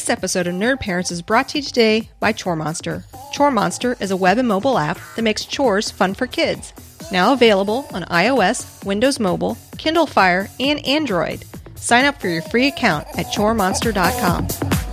This episode of Nerd Parents is brought to you today by Chore Monster. Chore Monster is a web and mobile app that makes chores fun for kids. Now available on iOS, Windows Mobile, Kindle Fire, and Android. Sign up for your free account at choremonster.com.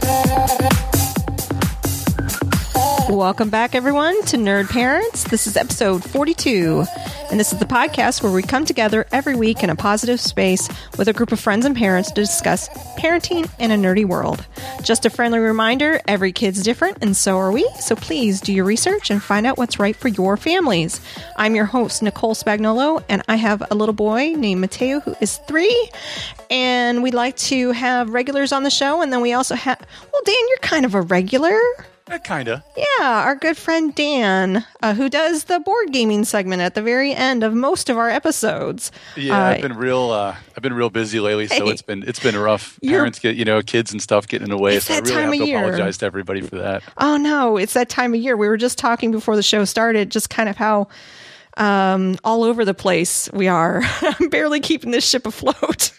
Welcome back, everyone, to Nerd Parents. This is episode 42, and this is the podcast where we come together every week in a positive space with a group of friends and parents to discuss parenting in a nerdy world. Just a friendly reminder, every kid's different, and so are we, so please do your research and find out what's right for your families. I'm your host, Nicole Spagnolo, and I have a little boy named Mateo who is 3, and we like to have regulars on the show, and then we also have, well, Dan, you're kind of a regular. Kinda. Yeah, our good friend Dan, who does the board gaming segment at the very end of most of our episodes. Yeah, I've been real busy lately, so it's been rough. Parents get kids and stuff getting in the way, so I really have to apologize to everybody for that. Oh no, it's that time of year. We were just talking before the show started, just kind of how all over the place we are. I'm barely keeping this ship afloat.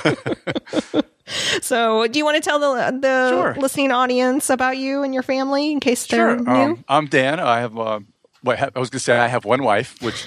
So, do you want to tell the listening audience about you and your family in case they're new? I'm Dan. I have I was going to say I have one wife, which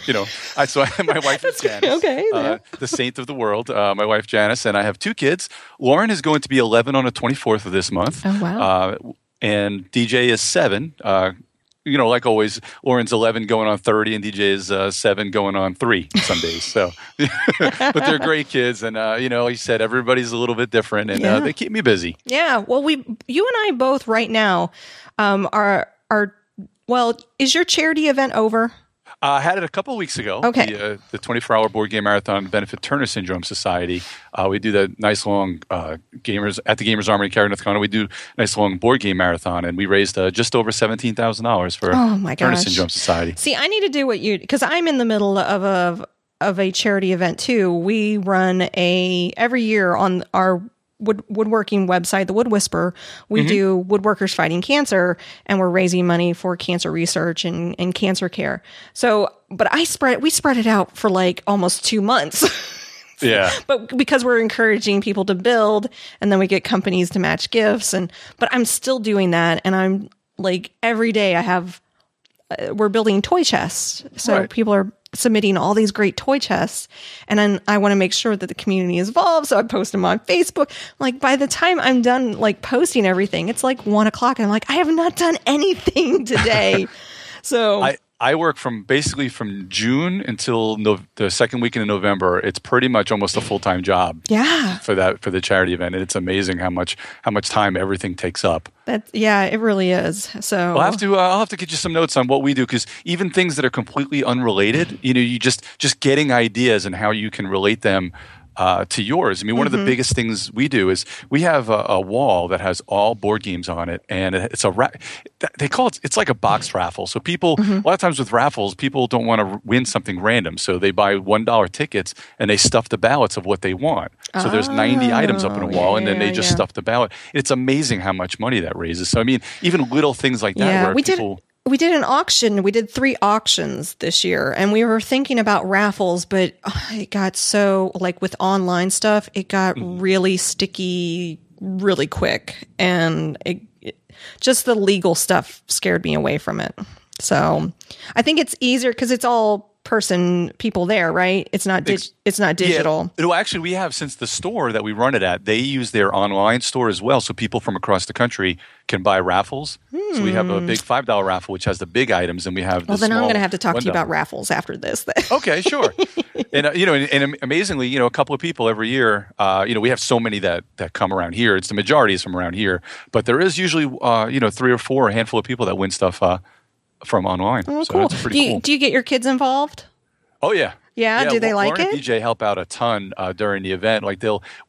my wife is Janice, the saint of the world. My wife Janice, and I have 2 kids. Lauren is going to be 11 on the 24th of this month. Oh wow! And DJ is 7. Like always, Lauren's 11 going on 30, and DJ is 7 going on 3 some days. So, but they're great kids, and like you said, everybody's a little bit different, and they keep me busy. Yeah. Well, you and I both right now are. Well, is your charity event over? I had it a couple of weeks ago. Okay. The 24-hour board game marathon benefit Turner Syndrome Society. We do that nice long gamers at the Gamers Armory in Cary, North Carolina. We do a nice long board game marathon, and we raised just over $17,000 for Turner Syndrome Society. See, I need to do what you, because I'm in the middle of a charity event too. We run every year on our woodworking website, the Wood Whisperer. We do Woodworkers Fighting Cancer, and we're raising money for cancer research and cancer care. So, but we spread it out for like almost 2 months. Yeah. But because we're encouraging people to build, and then we get companies to match gifts, but I'm still doing that, and I'm like every day we're building toy chests. So people are submitting all these great toy chests, and then I want to make sure that the community is involved, so I post them on Facebook. Like, by the time I'm done like posting everything, it's like 1 o'clock, and I'm like, I have not done anything today. So I work from June until the second weekend in November. It's pretty much almost a full-time job. Yeah. For the charity event, and it's amazing how much time everything takes up. It really is. So I'll have to get you some notes on what we do, because even things that are completely unrelated, you just getting ideas and how you can relate them to yours. I mean, one of the biggest things we do is we have a wall that has all board games on it, and it's they call it's like a box raffle. So people, a lot of times with raffles, people don't want to win something random, so they buy $1 tickets and they stuff the ballots of what they want. So there's 90 items up on a wall, and then they just stuff the ballot. It's amazing how much money that raises. So I mean, even little things like that where people. We did an auction. We did 3 auctions this year, and we were thinking about raffles, but it got so, like with online stuff, it got really sticky really quick, and just the legal stuff scared me away from it. So I think it's easier because it's all people there, right? It's not digital. Yeah. Well, actually, we have, since the store that we run it at, they use their online store as well, so people from across the country can buy raffles. So we have a big $5 raffle, which has the big items, and we have then I'm going to have to talk to you about raffles after this. Okay, sure. And and amazingly, a couple of people every year. We have so many that come around here. It's the majority is from around here, but there is usually 3 or 4, a handful of people that win stuff from online. Oh, so cool. It's pretty cool. Do you get your kids involved? Oh, yeah. Yeah, do they like Lauren it? And DJ help out a ton during the event. Like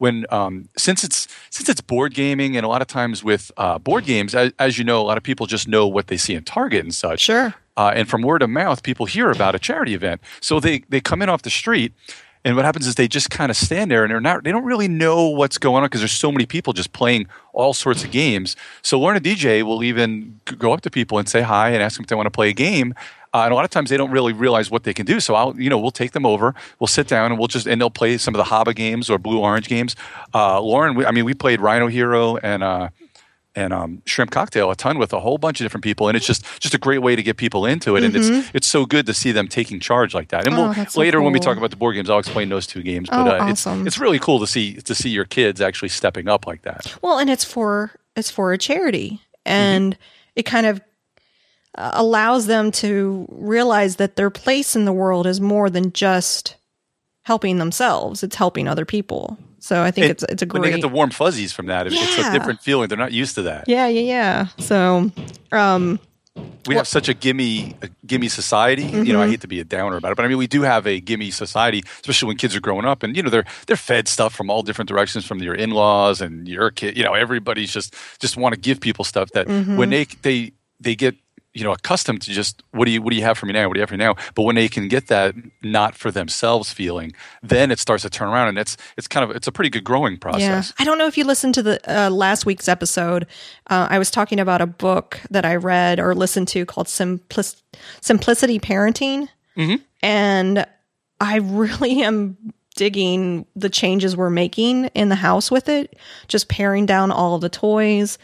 since it's board gaming, and a lot of times with board games, as you know, a lot of people just know what they see in Target and such. Sure. And from word of mouth, people hear about a charity event, so they come in off the street. And what happens is they just kind of stand there, and they don't really know what's going on because there's so many people just playing all sorts of games. So Lauren and DJ will even go up to people and say hi and ask them if they want to play a game. And a lot of times they don't really realize what they can do. So we'll take them over, we'll sit down, and they'll play some of the HABA games or Blue Orange games. Lauren, we played Rhino Hero and shrimp cocktail a ton with a whole bunch of different people, and it's just a great way to get people into it. And it's so good to see them taking charge like that. And later when we talk about the board games, I'll explain those two games. But awesome. it's really cool to see your kids actually stepping up like that. Well, and it's for a charity, and it kind of allows them to realize that their place in the world is more than just helping themselves; it's helping other people. So I think it's a great. When they get the warm fuzzies from that, it's a different feeling. They're not used to that. Yeah. So we have such a gimme society. You know, I hate to be a downer about it, but I mean, we do have a gimme society, especially when kids are growing up, and you know, they're fed stuff from all different directions from your in-laws and your kid. You know, everybody's just want to give people stuff that when they get accustomed to just what do you have for me now? What do you have for me now? But when they can get that not for themselves feeling, then it starts to turn around, and it's a pretty good growing process. Yeah. I don't know if you listened to the last week's episode. I was talking about a book that I read or listened to called Simplicity Parenting, and I really am digging the changes we're making in the house with it. Just paring down all of the toys.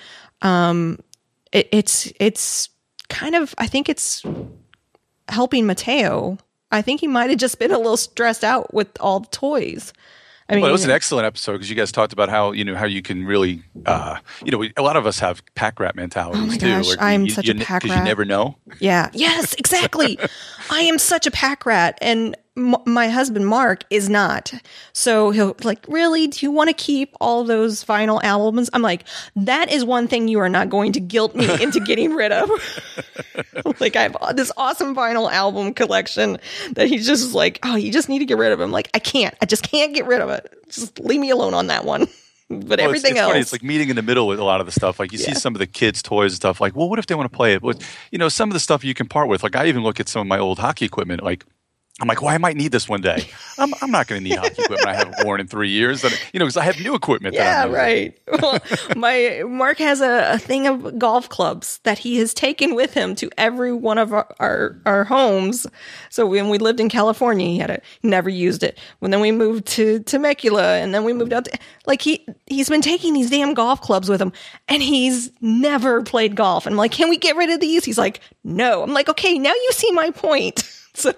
It's kind of, I think it's helping Mateo. I think he might have just been a little stressed out with all the toys. I mean, it was an excellent episode because you guys talked about how you can really, a lot of us have pack rat mentalities. Oh my too. Gosh, I'm such a pack rat. Because you never know. Yeah. Yes, exactly. I am such a pack rat, and my husband Mark is not. So he'll like, really? Do you want to keep all those vinyl albums? I'm like, that is one thing you are not going to guilt me into getting rid of. Like, I have this awesome vinyl album collection that he's just like, oh, you just need to get rid of them. Like, I just can't get rid of it. Just leave me alone on that one. But everything else. Funny. It's like meeting in the middle with a lot of the stuff. Like you see some of the kids' toys and stuff. Like, well, what if they want to play it? But some of the stuff you can part with. Like I even look at some of my old hockey equipment. Like I'm like, well, I might need this one day. I'm not going to need hockey equipment I haven't worn in 3 years. Because I have new equipment. Yeah, right. Well, Mark has a thing of golf clubs that he has taken with him to every one of our homes. So when we lived in California, he never used it. When then we moved to Temecula, and then we moved out. He's been taking these damn golf clubs with him, and he's never played golf. And I'm like, can we get rid of these? He's like, no. I'm like, okay, now you see my point. So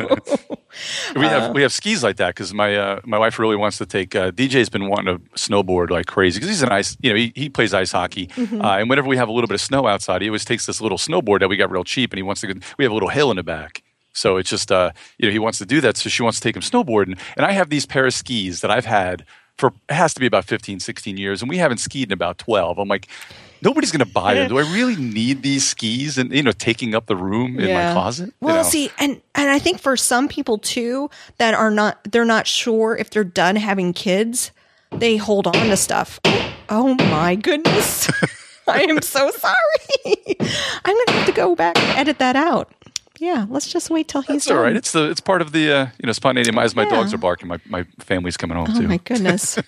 we have skis like that because my wife really wants to take. DJ's been wanting to snowboard like crazy because he's an ice. He plays ice hockey, and whenever we have a little bit of snow outside, he always takes this little snowboard that we got real cheap, and he wants to. We have a little hill in the back, so it's just he wants to do that. So she wants to take him snowboarding, and I have these pair of skis that I've had for it has to be about 15, 16 years, and we haven't skied in about 12. I'm like, nobody's going to buy them. Do I really need these skis and taking up the room in my closet? Well, see, and I think for some people too that they're not sure if they're done having kids, they hold on to stuff. Oh my goodness. I am so sorry. I'm going to have to go back and edit that out. Yeah, let's just wait till he's done. All right. It's part of the spontaneity. As my dogs are barking, my family's coming home too. Oh my goodness.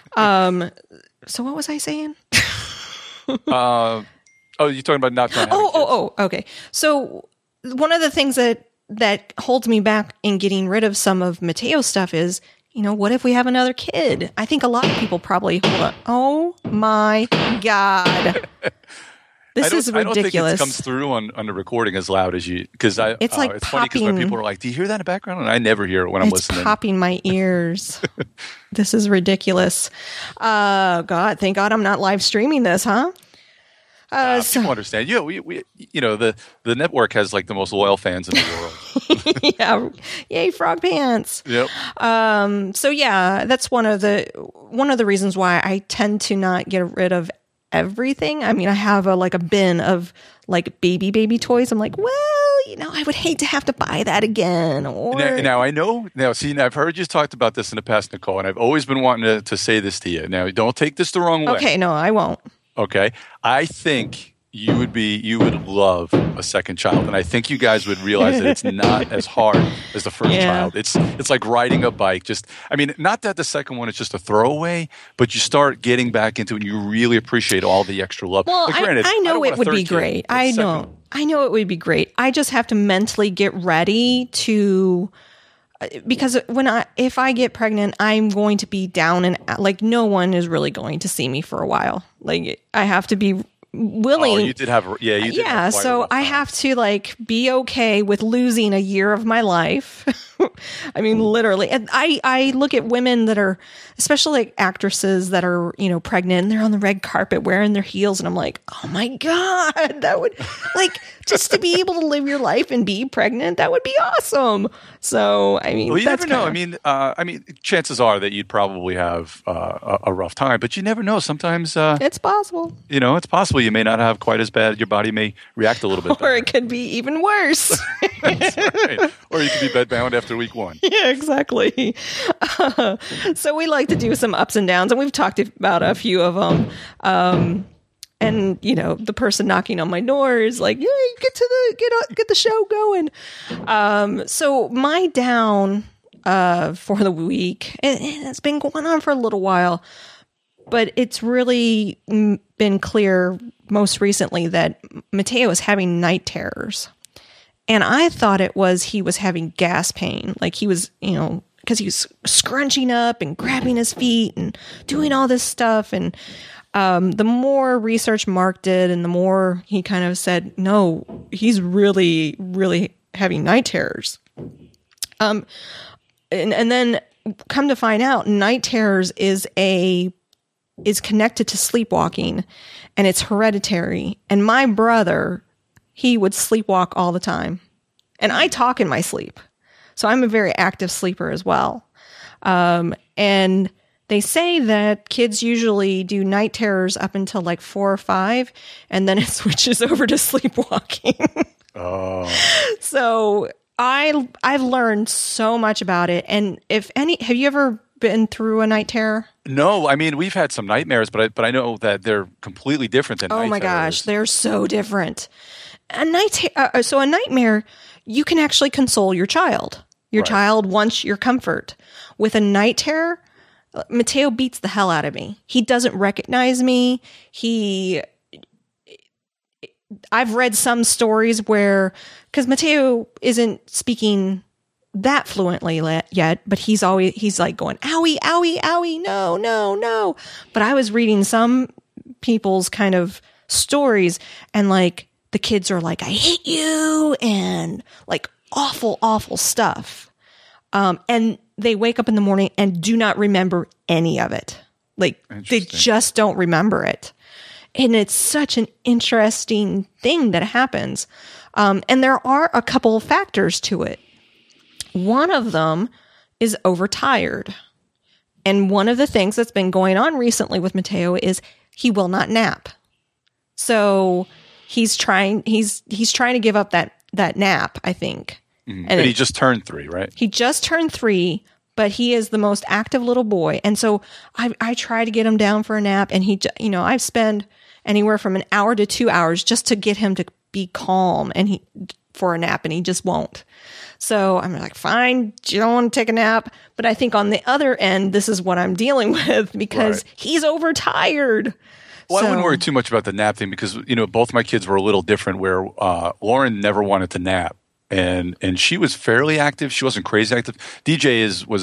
So what was I saying? You're talking about not trying to have kids. Okay. So one of the things that holds me back in getting rid of some of Mateo's stuff is, what if we have another kid? I think a lot of people probably hold on. Oh my God. This is ridiculous. I don't think it comes through on the recording as loud as you, because it's like it's funny because when people are like, "Do you hear that in the background?" And I never hear it when I'm listening. It's popping my ears. This is ridiculous. God, thank God I'm not live streaming this, huh? People understand. We the network has like the most loyal fans in the world. Yeah, yay, Frog Pants. Yep. So yeah, that's one of the reasons why I tend to not get rid of everything. I mean, I have a bin of like baby toys. I'm like, well, I would hate to have to buy that again. Or now I know. Now, see, I've heard you talked about this in the past, Nicole, and I've always been wanting to say this to you. Now, don't take this the wrong way. Okay, no, I won't. Okay, I think you would love a second child, and I think you guys would realize that it's not as hard as the first child. It's like riding a bike. Not that the second one is just a throwaway, but you start getting back into it and you really appreciate all the extra love. Well, granted, I know it would be great. I know it would be great. I just have to mentally get ready to, because if I get pregnant, I'm going to be down and like no one is really going to see me for a while. Like I have to be willing. Oh, you did have, yeah, you did. Yeah, have quite a so rough I time. have to like be okay with losing a year of my life. I mean, literally. And I look at women that are, especially like actresses that are, pregnant, and they're on the red carpet wearing their heels. And I'm like, oh my God, that would like just to be able to live your life and be pregnant. That would be awesome. So, I mean, Well, you that's never know. I mean, chances are that you'd probably have a rough time, but you never know. Sometimes, it's possible. it's possible you may not have quite as bad. Your body may react a little bit better. Or it could be even worse. That's right. Or you could be bedbound after week 1. Yeah, exactly. So we like to do some ups and downs, and we've talked about a few of them. And the person knocking on my door is like, "Yeah, get the show going." So my down for the week, and it's been going on for a little while, but it's really been clear most recently that Mateo is having night terrors. And I thought he was having gas pain. Like he was, because he was scrunching up and grabbing his feet and doing all this stuff. And the more research Mark did and the more he kind of said, no, he's really, really having night terrors. And then come to find out, night terrors is connected to sleepwalking, and it's hereditary. And my brother, he would sleepwalk all the time. And I talk in my sleep. So I'm a very active sleeper as well. And they say that kids usually do night terrors up until like 4 or 5, and then it switches over to sleepwalking. Oh. So I've learned so much about it. And have you ever been through a night terror? No, I mean, we've had some nightmares, but I know that they're completely different than night terrors. Oh my gosh, they're so different. A nightmare, you can actually console your child. Your Right. child wants your comfort. With a night terror, Mateo beats the hell out of me. He doesn't recognize me. I've read some stories where, because Mateo isn't speaking that fluently yet, but he's like going, owie, owie, owie, no, no, no. But I was reading some people's kind of stories, and like the kids are like, I hate you, and like awful, awful stuff. And they wake up in the morning and do not remember any of it. Like they just don't remember it. And it's such an interesting thing that happens. And there are a couple of factors to it. One of them is overtired. And one of the things that's been going on recently with Mateo is he will not nap. So he's trying to give up that nap, I think. Mm-hmm. And he just turned 3, right? He just turned 3, but he is the most active little boy. And so I try to get him down for a nap, and I've spent anywhere from an hour to 2 hours just to get him to be calm for a nap, and he just won't. So I'm like, fine, you don't want to take a nap. But I think on the other end, this is what I'm dealing with because he's overtired. Well, I wouldn't worry too much about the nap thing because, both my kids were a little different where Lauren never wanted to nap. And she was fairly active. She wasn't crazy active. DJ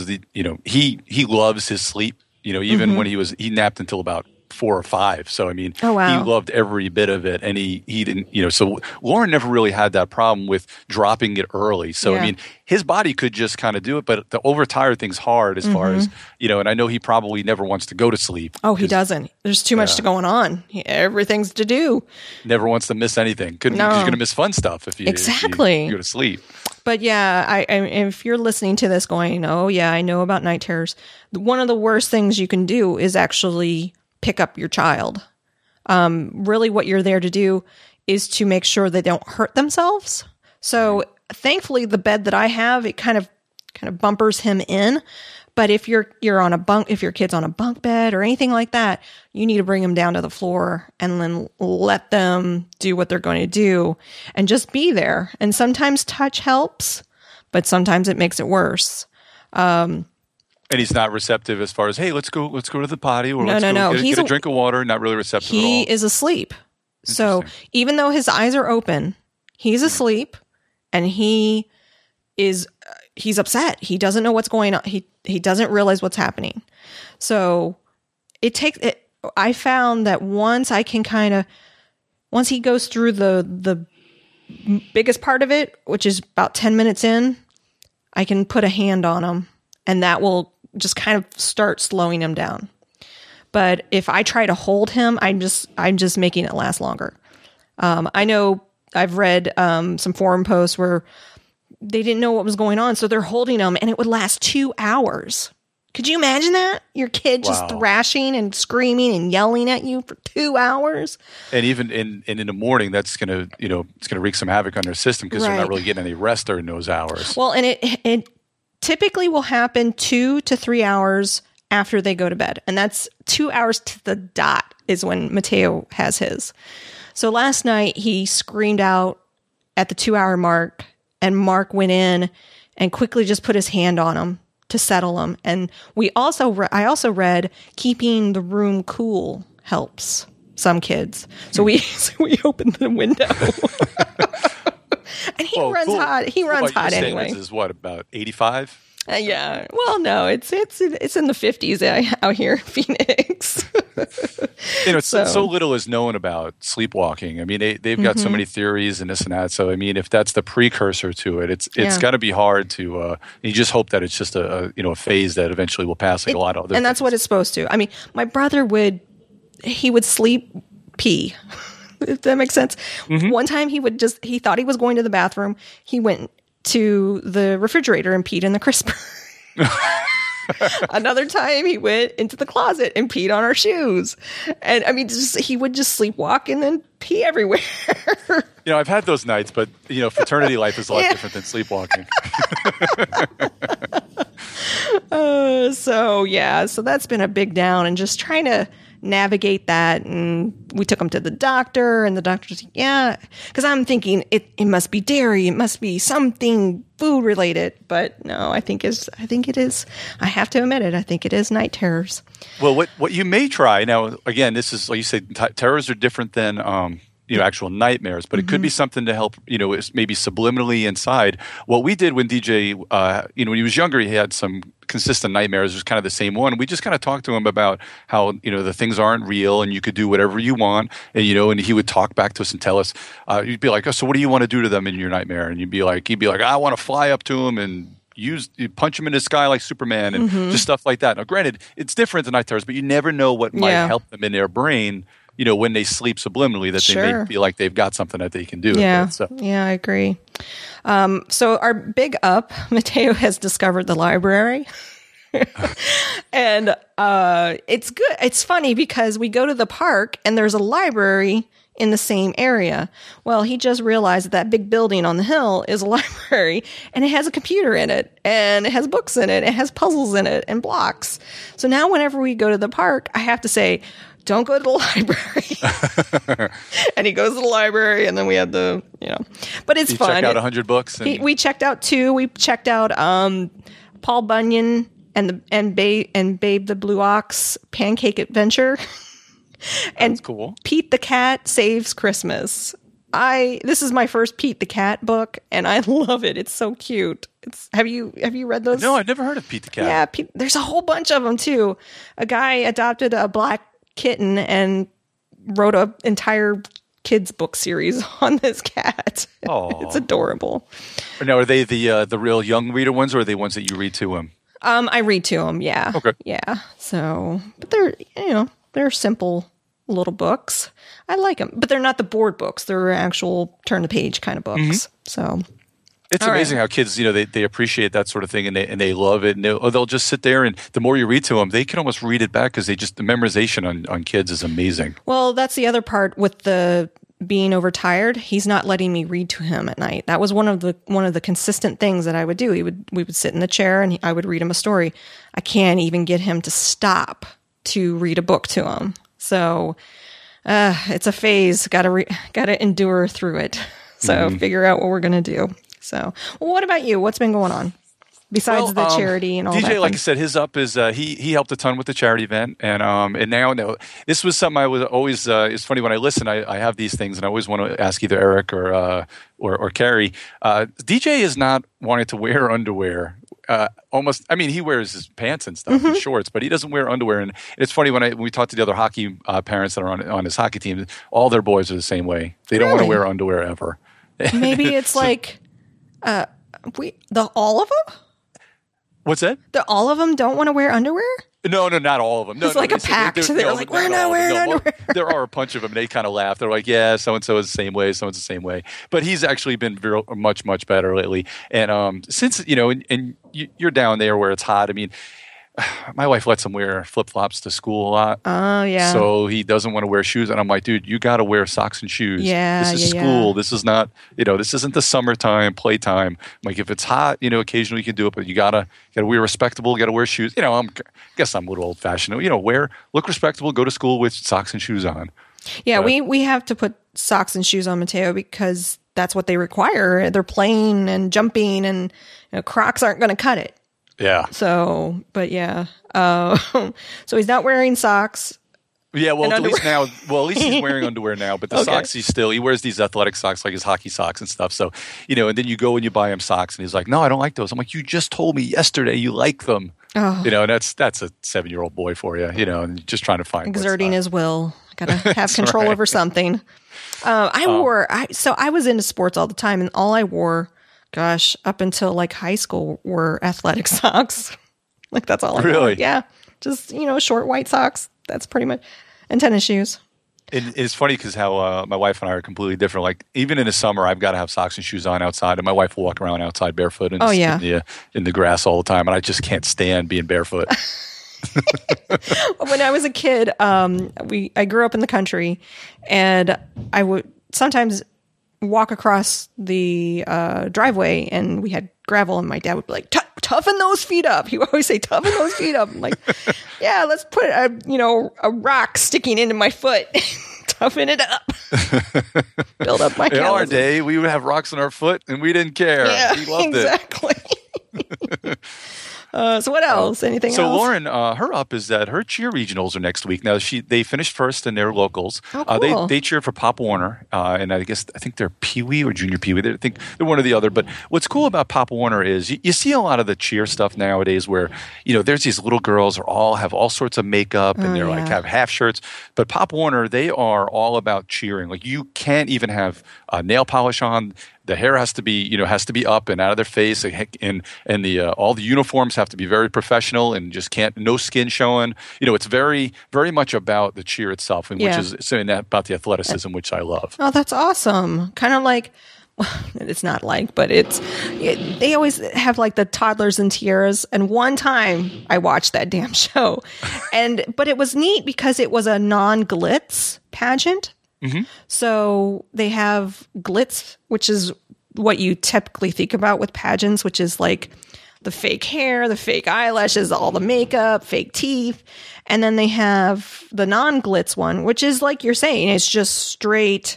he loves his sleep. Even when he napped until about 4 or 5. So, I mean, oh, wow. He loved every bit of it. And he didn't, so Lauren never really had that problem with dropping it early. So, yeah. I mean, his body could just kind of do it, but the overtired thing's hard as far as, and I know he probably never wants to go to sleep. Oh, he doesn't. There's too much going on. Everything's to do. Never wants to miss anything. You're going to miss fun stuff if you go to sleep. But yeah, I if you're listening to this going, oh yeah, I know about night terrors. One of the worst things you can do is actually pick up your child. Really what you're there to do is to make sure they don't hurt themselves. So thankfully the bed that I have, it kind of bumpers him in. But if if your kid's on a bunk bed or anything like that, you need to bring them down to the floor and then let them do what they're going to do and just be there. And sometimes touch helps, but sometimes it makes it worse. And he's not receptive as far as, hey, let's go to the potty or no. Get a drink of water. Not really receptive at all. He is asleep. So even though his eyes are open, he's asleep and he's upset. He doesn't know what's going on. He doesn't realize what's happening. So I found that once I can kind of once he goes through the biggest part of it, which is about 10 minutes in, I can put a hand on him, and that will just kind of start slowing him down. But if I try to hold him, I'm just making it last longer. I know I've read some forum posts where they didn't know what was going on, so they're holding him, and it would last 2 hours. Could you imagine that? Your kid just thrashing and screaming and yelling at you for 2 hours? And even in the morning, that's gonna it's gonna wreak some havoc on their system because they're not really getting any rest during those hours. Well, and it typically will happen 2 to 3 hours after they go to bed, and that's 2 hours to the dot is when Mateo has his. So last night he screamed out at the 2 hour mark, and Mark went in and quickly just put his hand on him to settle him. And I also read keeping the room cool helps some kids. So we opened the window. And he runs hot. He runs hot anyway. Is what, about 85? Yeah. Well, no, it's in the 50s out here in Phoenix. So little is known about sleepwalking. I mean, they've got so many theories and this and that. So, I mean, if that's the precursor to it, it's got to be hard to. You just hope that it's just a phase that eventually will pass, like a lot of other. And that's what it's supposed to. I mean, my brother would sleep pee. If that makes sense. One time he thought he was going to the bathroom. He went to the refrigerator and peed in the crisper. Another time he went into the closet and peed on our shoes. And I mean, he would just sleepwalk and then pee everywhere. I've had those nights, but fraternity life is a lot different than sleepwalking. So that's been a big down, and just trying to navigate that. And we took him to the doctor, and the doctor's because I'm thinking it must be dairy, it must be something food related, but no, I think it is. I have to admit it. I think it is night terrors. Well, what you may try now, again, this is like you said, terrors are different than actual nightmares, but it could be something to help, maybe subliminally inside. What we did when DJ, when he was younger, he had some consistent nightmares. It was kind of the same one. We just kind of talked to him about how, the things aren't real and you could do whatever you want. And, and he would talk back to us and tell us, you'd be like, oh, so what do you want to do to them in your nightmare? And he'd be like, I want to fly up to him and punch him in the sky like Superman and just stuff like that. Now, granted, it's different than night terrors, but you never know what might help them in their brain, when they sleep subliminally, that they may feel like they've got something that they can do. Yeah, I agree. So our big up, Mateo has discovered the library. And it's good. It's funny because we go to the park and there's a library in the same area. Well, he just realized that big building on the hill is a library, and it has a computer in it, and it has books in it, it has puzzles in it, and blocks. So now whenever we go to the park, I have to say, don't go to the library. And he goes to the library, and then we had but it's fun. Check out 100 books. We checked out 2. We checked out Paul Bunyan and Babe the Blue Ox Pancake Adventure. And that's cool. Pete the Cat Saves Christmas. This is my first Pete the Cat book, and I love it. It's so cute. Have you read those? No, I've never heard of Pete the Cat. Yeah, there's a whole bunch of them too. A guy adopted a black kitten and wrote an entire kids book series on this cat. It's adorable. Now, are they the real young reader ones, or are they ones that you read to him? I read to him. Yeah. Okay. Yeah. So, but they're simple little books. I like them, but they're not the board books. They're actual turn the page kind of books. So it's amazing how kids, they appreciate that sort of thing, and they love it, and they'll just sit there, and the more you read to them, they can almost read it back because the memorization on kids is amazing. Well, that's the other part with the being overtired. He's not letting me read to him at night. That was one of the consistent things that I would do. We would sit in the chair and I would read him a story. I can't even get him to stop to read a book to him. So it's a phase. Got to endure through it. So figure out what we're going to do. So, well, what about you? What's been going on besides the charity and all that? DJ, like I said, his up is he helped a ton with the charity event, and now this was something I was always. It's funny when I listen, I have these things, and I always want to ask either Eric or Carrie. DJ is not wanting to wear underwear almost. I mean, he wears his pants and stuff and shorts, but he doesn't wear underwear. And it's funny when we talk to the other hockey parents that are on his hockey team. All their boys are the same way. They don't want to wear underwear ever. Maybe it's like all of them. What's that? All of them don't want to wear underwear? No, not all of them. No, it's like a pact. They're like, we're not wearing underwear. There are a bunch of them, and they kind of laugh. They're like, yeah, so-and-so is the same way, so-and-so the same way. But he's actually been much, much better lately. And since, and you're down there where it's hot, I mean, my wife lets him wear flip-flops to school a lot. Oh, yeah. So he doesn't want to wear shoes. And I'm like, dude, you got to wear socks and shoes. Yeah, this is school. Yeah. This is not, this isn't the summertime, playtime. Like, if it's hot, occasionally you can do it, but you got to wear respectable, got to wear shoes. I guess I'm a little old-fashioned. Look respectable, go to school with socks and shoes on. Yeah, we have to put socks and shoes on Mateo because that's what they require. They're playing and jumping, and Crocs aren't going to cut it. Yeah. So, but yeah. So he's not wearing socks. Yeah, well, at least he's wearing underwear now, but the socks he wears these athletic socks, like his hockey socks and stuff. So, and then you go and you buy him socks and he's like, no, I don't like those. I'm like, you just told me yesterday you like them. Oh. And that's a 7-year-old boy for you, and just trying to find exerting his will. Got to have control over something. I was into sports all the time, and all I wore, gosh, up until like high school were athletic socks. Like that's all I wore. Yeah. Just, short white socks. That's pretty much, and tennis shoes. It's funny because how my wife and I are completely different. Like even in the summer, I've got to have socks and shoes on outside, and my wife will walk around outside barefoot in the grass all the time, and I just can't stand being barefoot. When I was a kid, I grew up in the country, and I would sometimes walk across the driveway, and we had gravel, and my dad would be like, toughen those feet up. He would always say, toughen those feet up. I'm like, yeah, let's put a rock sticking into my foot. Toughen it up. Build up my calluses. In our day, we would have rocks in our foot, and we didn't care. Yeah, we loved it. So what else? Anything else? So Lauren, her up is that her cheer regionals are next week. Now they finished first in their locals. Oh, cool. They cheer for Pop Warner, and I think they're Pee Wee or Junior Pee Wee. I think they're one or the other. But what's cool about Pop Warner is you see a lot of the cheer stuff nowadays where there's these little girls who all have all sorts of makeup and they're like have half shirts. But Pop Warner, they are all about cheering. Like you can't even have nail polish on. The hair has to be, up and out of their face, and the all the uniforms have to be very professional and just no skin showing. It's very, very much about the cheer itself, and which is saying that about the athleticism, which I love. Oh, that's awesome! Kind of like, it's not like, but they always have like the toddlers and tiaras. And one time I watched that damn show, but it was neat because it was a non-glitz pageant. Mm-hmm. So they have glitz, which is what you typically think about with pageants, which is like the fake hair, the fake eyelashes, all the makeup, fake teeth. And then they have the non-glitz one, which is like you're saying, it's just straight.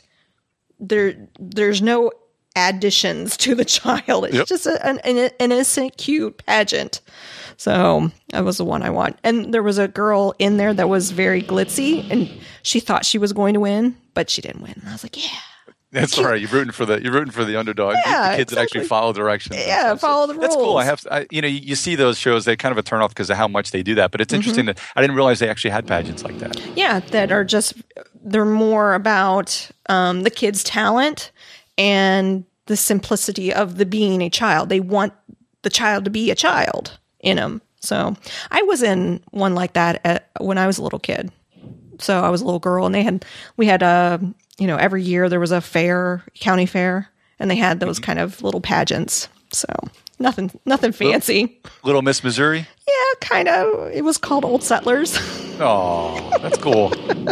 There's no additions to the child. It's just an innocent, cute pageant. So that was the one I want. And there was a girl in there that was very glitzy, and she thought she was going to win, but she didn't win. And I was like, yeah. That's all right. You're rooting for the underdog. Yeah, the kids that actually follow directions. Yeah, follow the rules. That's cool. You see those shows. They kind of a turn off because of how much they do that. But it's interesting that I didn't realize they actually had pageants like that. Yeah, that are they're more about the kid's talent and the simplicity of the being a child. They want the child to be a child in them. So I was in one like that when I was a little kid. So I was a little girl, and we had every year there was a fair, county fair, and they had those kind of little pageants. So nothing fancy. Little Miss Missouri? Yeah, kind of. It was called Old Settlers. Oh, that's cool.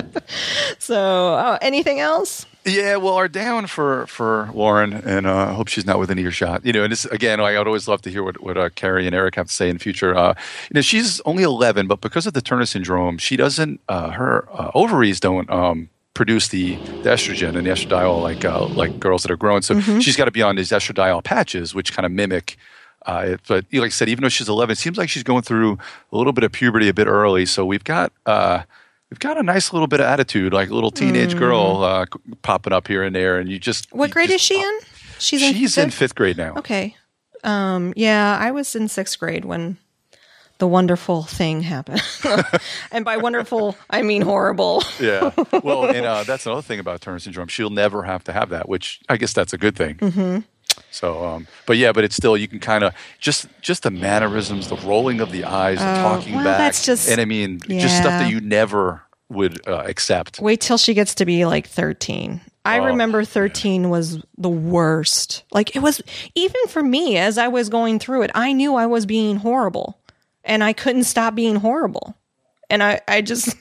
So anything else? Yeah, well, our down for Lauren, and I hope she's not within earshot. And this, again, I'd always love to hear what Carrie and Eric have to say in the future. She's only 11, but because of the Turner syndrome, she doesn't. Her ovaries don't produce the estrogen and the estradiol like girls that are grown. So she's got to be on these estradiol patches, which kind of mimic. But like I said, even though she's 11, it seems like she's going through a little bit of puberty a bit early. So we've got a nice little bit of attitude, like a little teenage girl popping up here and there. And what grade is she in? She's in fifth grade now. Okay. Yeah, I was in 6th grade when the wonderful thing happened. And by wonderful, I mean horrible. Yeah. Well, and that's another thing about Turner syndrome. She'll never have to have that, which I guess that's a good thing. Mm-hmm. So, but it's still, you can kind of, just the mannerisms, the rolling of the eyes, the talking back. That's just, and I mean, just stuff that you never would accept. Wait till she gets to be like 13. I remember 13 was the worst. Like, it was, even for me, as I was going through it, I knew I was being horrible. And I couldn't stop being horrible. And I just,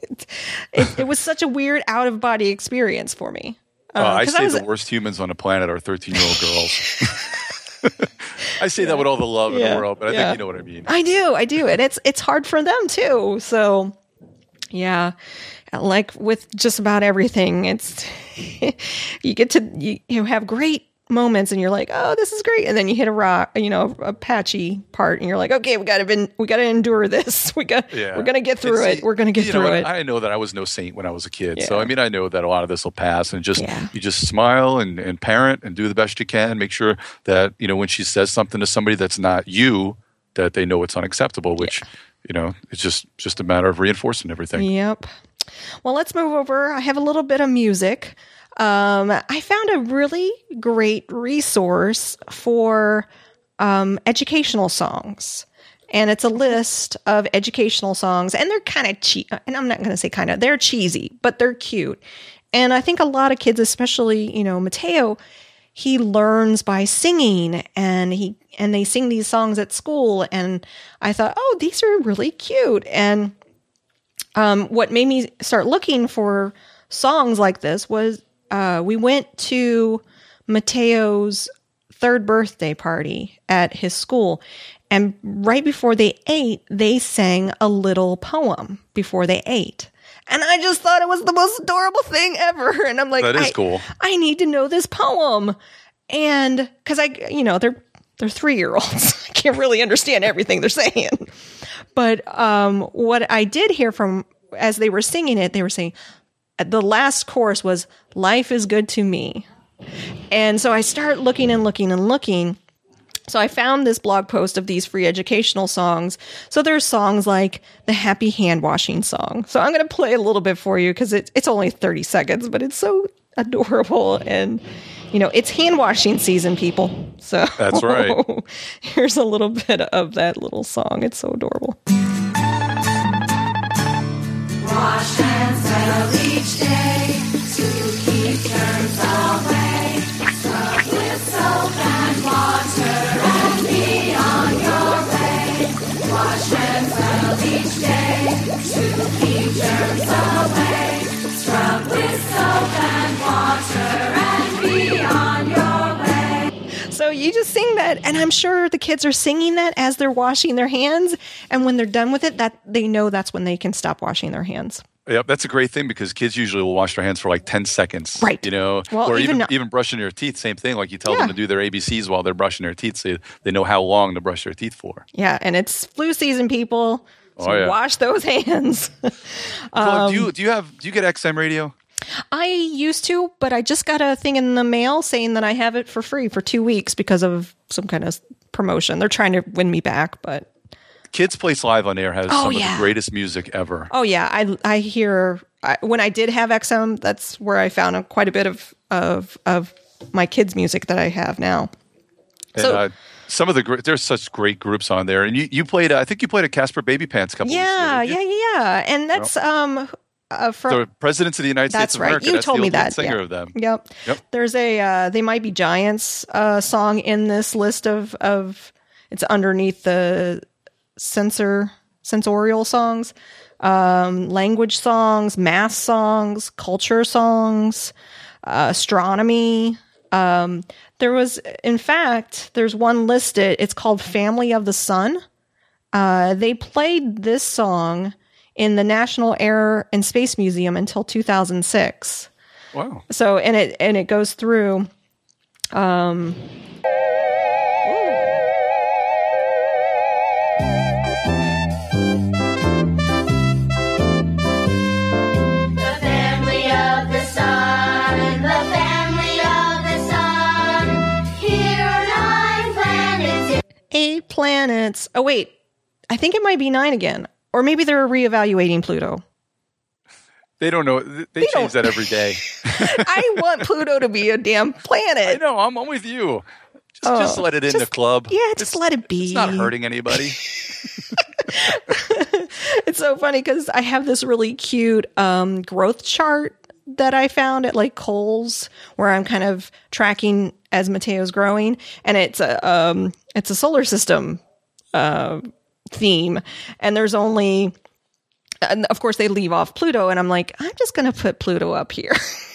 it was such a weird out-of-body experience for me. I say the worst humans on the planet are 13-year-old girls. I say that with all the love in the world, but I think you know what I mean. I do. And it's hard for them, too. So, yeah. Like with just about everything, it's you get to you have great moments and you're like, oh, this is great, and then you hit a rock, a patchy part, and you're like, okay, we got to endure this. We're gonna get through it. We're gonna get through it. I know that I was no saint when I was a kid, so I mean, I know that a lot of this will pass, and you just smile and parent and do the best you can. Make sure that when she says something to somebody that's not you, that they know it's unacceptable. Which it's just a matter of reinforcing everything. Yep. Well, let's move over. I have a little bit of music. I found a really great resource for educational songs. And it's a list of educational songs. And they're kind of cheap. And I'm not going to say kind of. They're cheesy, but they're cute. And I think a lot of kids, especially, Mateo, he learns by singing. And they sing these songs at school. And I thought, oh, these are really cute. And what made me start looking for songs like this was we went to Mateo's 3rd birthday party at his school. And right before they ate, they sang a little poem before they ate. And I just thought it was the most adorable thing ever. And I'm like, that is cool. I need to know this poem. And because they're 3-year-olds. I can't really understand everything they're saying. But what I did hear from, as they were singing it, they were saying, the last chorus was, life is good to me. And so I started looking and looking and looking. So I found this blog post of these free educational songs. So there's songs like the Happy Hand Washing song. So I'm going to play a little bit for you because it's only 30 seconds, but it's so adorable. And, it's hand washing season, people. So that's right. Here's a little bit of that little song. It's so adorable. Wash hands well each day to keep germs away. Scrub with soap and water and be on your way. Wash hands well each day to keep germs away. Scrub with soap and water and be on your way. So you just sing that, and I'm sure the kids are singing that as they're washing their hands, and when they're done with it, that they know that's when they can stop washing their hands. Yep, that's a great thing because kids usually will wash their hands for like 10 seconds. Right. Well, or even brushing their teeth, same thing. Like you tell them to do their ABCs while they're brushing their teeth so they know how long to brush their teeth for. Yeah, and it's flu season, people. So wash those hands. Do you get XM radio? I used to, but I just got a thing in the mail saying that I have it for free for 2 weeks because of some kind of promotion. They're trying to win me back, but... Kids Place Live on Air has some of the greatest music ever. Oh, yeah. I hear... when I did have XM, that's where I found quite a bit of my kids' music that I have now. And, so... some of there's such great groups on there. And you played, I think you played at Casper Baby Pants a couple weeks ago. Yeah. And that's... from the Presidents of the United States of America. You told me that. Singer of them. Yep. There's a They Might Be Giants song in this list of it's underneath the sensorial songs, language songs, math songs, culture songs, astronomy. There's one listed. It's called Family of the Sun. They played this song in the National Air and Space Museum until 2006. Wow. So, and it goes through, Here are 9 planets. planets. Oh, wait. I think it might be 9 again. Or maybe they're reevaluating Pluto. They don't know. They change that every day. I want Pluto to be a damn planet. I know. I'm with you. Just let it in the club. Yeah, just let it be. It's not hurting anybody. It's so funny because I have this really cute growth chart that I found at like Kohl's, where I'm kind of tracking as Mateo's growing, and it's a solar system theme, and there's only, and of course they leave off Pluto, and I'm like, I'm just going to put Pluto up here.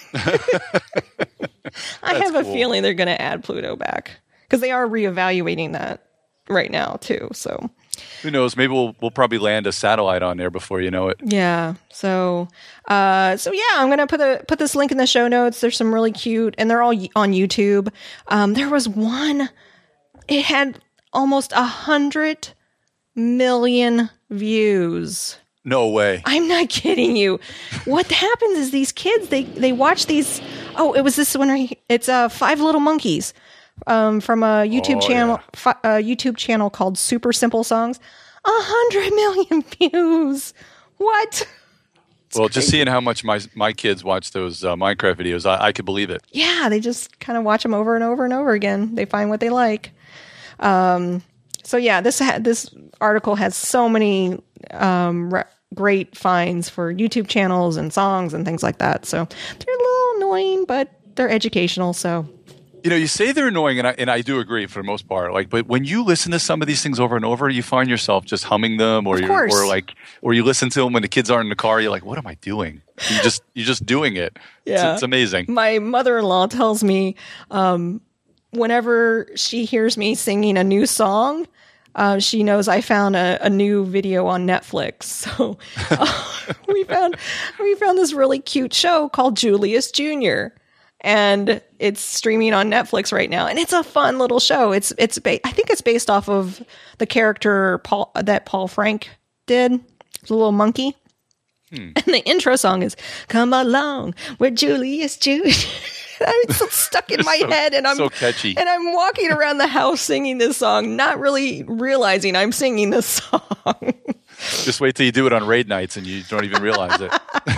I have a feeling they're going to add Pluto back because they are reevaluating that right now too. So who knows? Maybe we'll probably land a satellite on there before you know it. Yeah. So yeah, I'm gonna put this link in the show notes. There's some really cute, and they're all on YouTube. There was one. It had almost 100 million views. No way. I'm not kidding you. What happens is these kids they watch these. Oh, it was this one. It's 5 Little Monkeys. From a YouTube channel, a YouTube channel called Super Simple Songs. 100 million views. What? Well, just seeing how much my kids watch those Minecraft videos, I could believe it. Yeah, they just kind of watch them over and over and over again. They find what they like. So yeah, this article has so many great finds for YouTube channels and songs and things like that. So they're a little annoying, but they're educational. So. You know, you say they're annoying, and I do agree for the most part. Like, but when you listen to some of these things over and over, you find yourself just humming them, or you listen to them when the kids aren't in the car. You're like, "What am I doing?" You're just doing it. Yeah, it's amazing. My mother-in-law tells me whenever she hears me singing a new song, she knows I found a new video on Netflix. So we found this really cute show called Julius Jr. And it's streaming on Netflix right now, and it's a fun little show. I think it's based off of the character Paul Frank did, the little monkey. And the intro song is "Come Along with Julius Jr." It's so stuck in my head, and I'm so catchy. And I'm walking around the house singing this song, not really realizing I'm singing this song. Just wait till you do it on raid nights and you don't even realize it.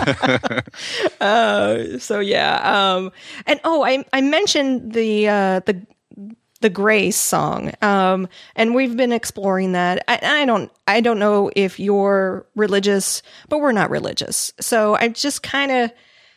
So yeah. And I mentioned the Grace song. And we've been exploring that. I don't know if you're religious, but we're not religious. So I just kind of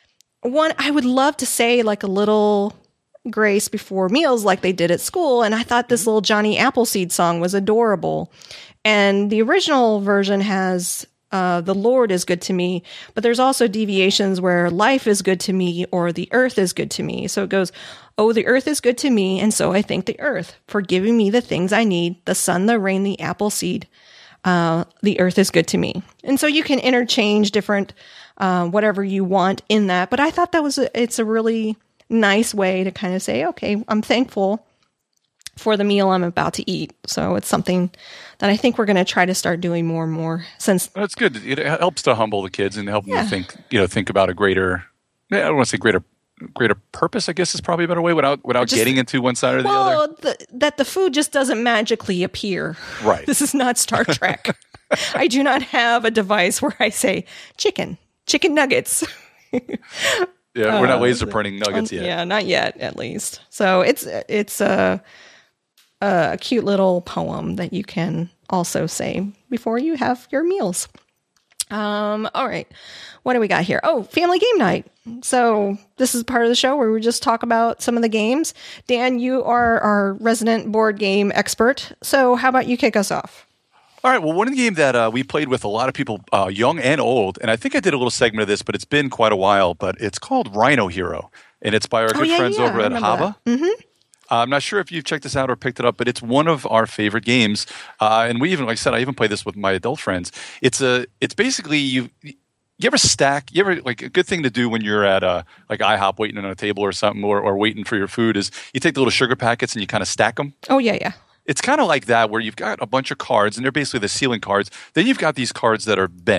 I would love to say like a little grace before meals like they did at school. And I thought this little Johnny Appleseed song was adorable. And the original version has the Lord is good to me, but there's also deviations where life is good to me or the earth is good to me. So it goes, oh, the earth is good to me, and so I thank the earth for giving me the things I need, the sun, the rain, the apple seed. The earth is good to me. And so you can interchange different whatever you want in that. But I thought it's a really nice way to kind of say, okay, I'm thankful for the meal I'm about to eat. So it's something that I think we're going to try to start doing more and more. Since that's good. It helps to humble the kids and help them to think about a greater. I don't want to say greater purpose. I guess is probably a better way without getting into one side or the other. That the food just doesn't magically appear. Right. This is not Star Trek. I do not have a device where I say chicken nuggets. Yeah, we're not laser printing nuggets yet. Yeah, not yet, at least. So it's a cute little poem that you can also say before you have your meals. All right. What do we got here? Oh, family game night. So this is part of the show where we just talk about some of the games. Dan, you are our resident board game expert. So how about you kick us off? All right. Well, one of the games that we played with a lot of people, young and old, and I think I did a little segment of this, but it's been quite a while, but it's called Rhino Hero, and it's by our good friends over at Hava. Mm-hmm. I'm not sure if you've checked this out or picked it up, but it's one of our favorite games. And we even, like I said, I even play this with my adult friends. It's basically you ever stack, like a good thing to do when you're at like IHOP waiting on a table or something or waiting for your food is you take the little sugar packets and you kind of stack them. Oh, yeah. It's kind of like that where you've got a bunch of cards and they're basically the ceiling cards. Then you've got these cards that are bent.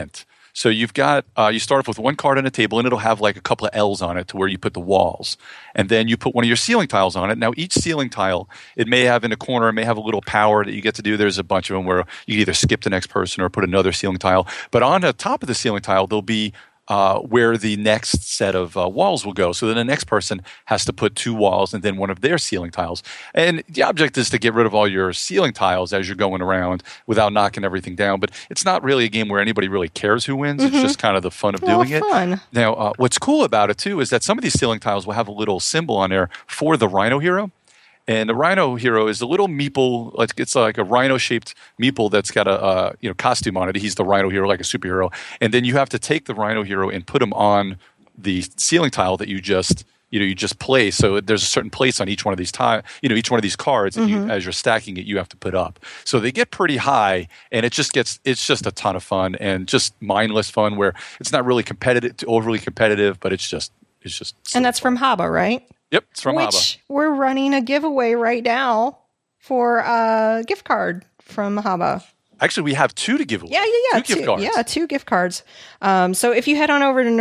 So you've got you start off with one card on a table, and it'll have like a couple of L's on it to where you put the walls, and then you put one of your ceiling tiles on it. Now each ceiling tile, it may have in a corner, it may have a little power that you get to do. There's a bunch of them where you either skip the next person or put another ceiling tile. But on the top of the ceiling tile, there'll be where the next set of walls will go. So then the next person has to put 2 walls and then one of their ceiling tiles. And the object is to get rid of all your ceiling tiles as you're going around without knocking everything down. But it's not really a game where anybody really cares who wins. It's just kind of the fun of doing it. Fun. Now, what's cool about it, too, is that some of these ceiling tiles will have a little symbol on there for the Rhino Hero. And the Rhino Hero is a little meeple. It's like a rhino-shaped meeple that's got a costume on it. He's the Rhino Hero, like a superhero. And then you have to take the Rhino Hero and put him on the ceiling tile that you just place. So there's a certain place on each one of these each one of these cards. And as you're stacking it, you have to put up. So they get pretty high, and it's just a ton of fun and just mindless fun where it's not really overly competitive, but it's just. And that's from Haba, right? Yep, it's from Haba. Which we're running a giveaway right now for a gift card from Haba. Actually, we have 2 to give away. Yeah. 2 gift cards. Yeah, 2 gift cards. So if you head on over to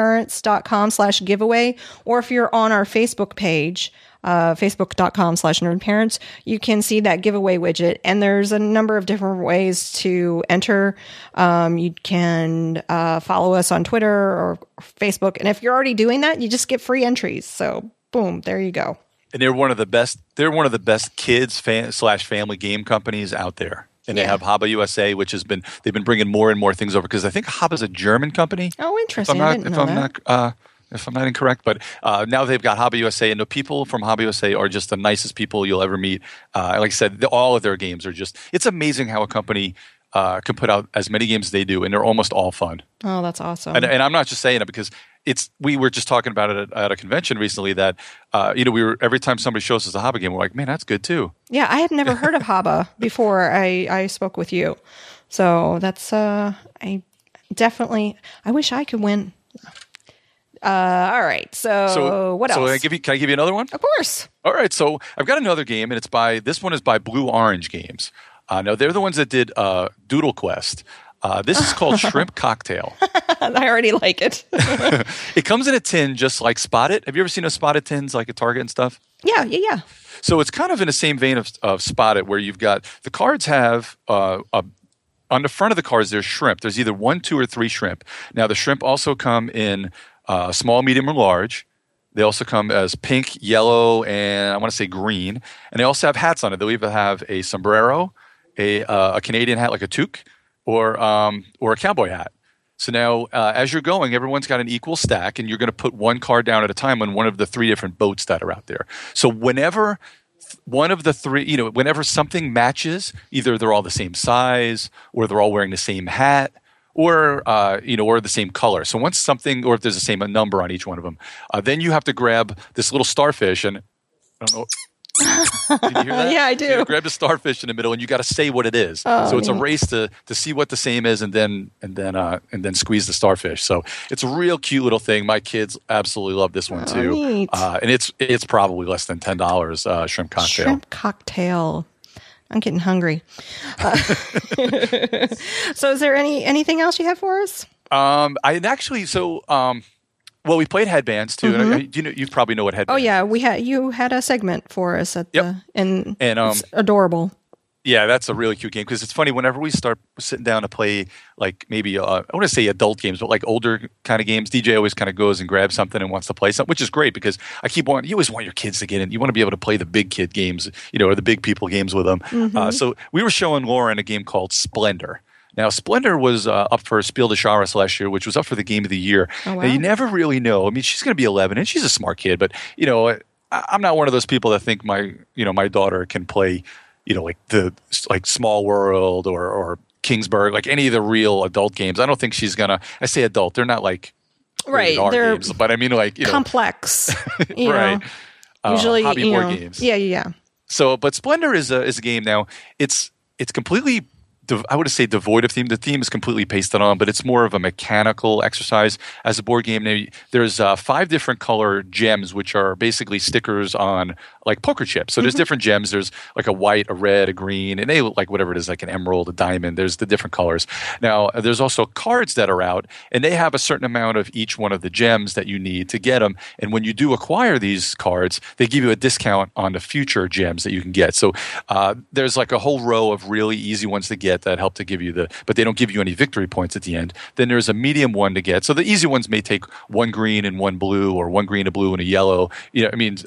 nerdparents.com/giveaway, or if you're on our Facebook page, facebook.com/nerdparents, you can see that giveaway widget. And there's a number of different ways to enter. You can follow us on Twitter or Facebook. And if you're already doing that, you just get free entries. So boom, there you go. And they're one of the best. They're one of the best kids /family game companies out there. And they have Haba USA, which they've been bringing more and more things over because I think Haba's a German company. Oh, interesting. I didn't know that. If I'm not incorrect, but now they've got Haba USA, and the people from Haba USA are just the nicest people you'll ever meet. Like I said, all of their games are it's amazing how a company can put out as many games as they do, and they're almost all fun. Oh, that's awesome. And I'm not just saying it because we were just talking about it at a convention recently that, every time somebody shows us a Haba game, we're like, man, that's good too. Yeah, I had never heard of Haba before I spoke with you. So that's, I wish I could win. All right. So what else? So can I give you another one? Of course. All right. So I've got another game, and this one is by Blue Orange Games. Now they're the ones that did Doodle Quest. This is called Shrimp Cocktail. I already like it. It comes in a tin just like Spotted. Have you ever seen those Spotted tins like at Target and stuff? Yeah. So it's kind of in the same vein of Spotted, where you've got the cards have on the front of the cards there's shrimp. There's either 1, 2, or 3 shrimp. Now the shrimp also come in small, medium, or large. They also come as pink, yellow, and I want to say green. And they also have hats on it. They'll either have a sombrero, a Canadian hat like a toque, or a cowboy hat. So now, as you're going, everyone's got an equal stack, and you're going to put one card down at a time on one of the 3 different boats that are out there. So whenever one of the 3, whenever something matches, either they're all the same size, or they're all wearing the same hat, or or the same color. So once something, or if there's the same number on each one of them, then you have to grab this little starfish, and I don't know. Did you hear that? Yeah, I do. So you grab the starfish in the middle, and you got to say what it is. So it's a race to see what the same is, and then squeeze the starfish. So it's a real cute little thing. My kids absolutely love this one too. Neat. And it's probably less than $10. Shrimp cocktail. Shrimp cocktail. I'm getting hungry. So is there anything else you have for us? Well, we played Headbands too, and you probably know what Headbands. Oh yeah, you had a segment for us at and it's adorable. Yeah, that's a really cute game because it's funny whenever we start sitting down to play like maybe I want to say adult games, but like older kind of games. DJ always kind of goes and grabs something and wants to play something, which is great because you always want your kids to get in. You want to be able to play the big kid games, or the big people games with them. So we were showing Lauren a game called Splendor. Now, Splendor was up for Spiel des Jahres last year, which was up for the Game of the Year. Oh, wow. Now, you never really know. I mean, she's going to be 11, and she's a smart kid, but, I'm not one of those people that think my daughter can play, like Small World or Kingsburg, like any of the real adult games. I don't think she's going to – I say adult. They're not like right. They're games, but I mean like – complex. Right. Usually, hobby board games. Yeah. So, but Splendor is a game now. It's completely I would say devoid of theme. The theme is completely pasted on, but it's more of a mechanical exercise as a board game. Now, there's 5 different color gems, which are basically stickers on like poker chips. So there's different gems. There's like a white, a red, a green, and they look like whatever it is, like an emerald, a diamond. There's the different colors. Now, there's also cards that are out, and they have a certain amount of each one of the gems that you need to get them. And when you do acquire these cards, they give you a discount on the future gems that you can get. So there's like a whole row of really easy ones to get that help to give you but they don't give you any victory points at the end. Then there's a medium one to get. So the easy ones may take 1 green and 1 blue, or 1 green, a blue, and a yellow. And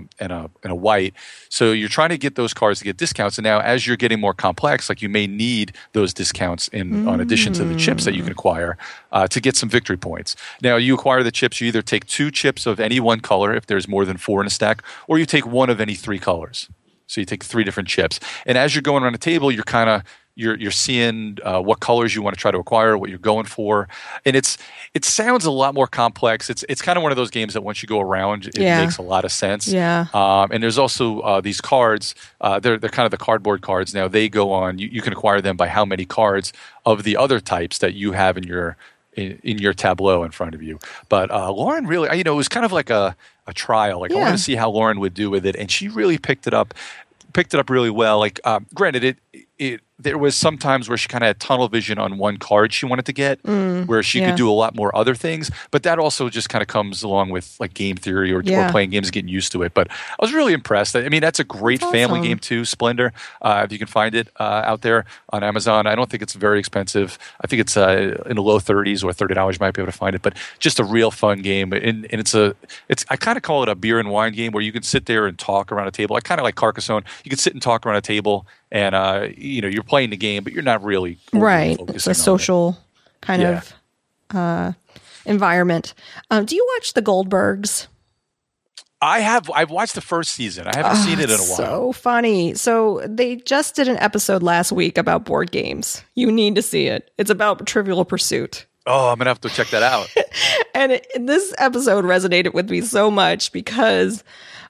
a white. So you're trying to get those cards to get discounts. And now, as you're getting more complex, like you may need those discounts on addition to the chips that you can acquire to get some victory points. Now, you acquire the chips. You either take 2 chips of any one color if there's more than 4 in a stack, or you take 1 of any 3 colors. So you take 3 different chips. And as you're going around the table, you're kind of you're seeing what colors you want to try to acquire, what you're going for, and it sounds a lot more complex. It's kind of one of those games that once you go around, it makes a lot of sense. Yeah. And there's also these cards. They're kind of the cardboard cards. Now they go on. You can acquire them by how many cards of the other types that you have in your tableau in front of you. But Lauren really, it was kind of like a trial. Like I wanted to see how Lauren would do with it, and she really picked it up really well. Like granted, there was some times where she kind of had tunnel vision on one card she wanted to get, where she could do a lot more other things. But that also just kind of comes along with like game theory or playing games, getting used to it. But I was really impressed. I mean, that's a great family game too, Splendor. If you can find it out there on Amazon. I don't think it's very expensive. I think it's in the low 30s or $30 you might be able to find it. But just a real fun game. And I kind of call it a beer and wine game where you can sit there and talk around a table. I kind of like Carcassonne. You can sit and talk around a table, and you're playing the game, but you're not really right. It's a social kind of environment. Do you watch the Goldbergs? I have. I've watched the first season. I haven't seen it in a while. So funny. So they just did an episode last week about board games. You need to see it. It's about Trivial Pursuit. Oh, I'm going to have to check that out. And this episode resonated with me so much because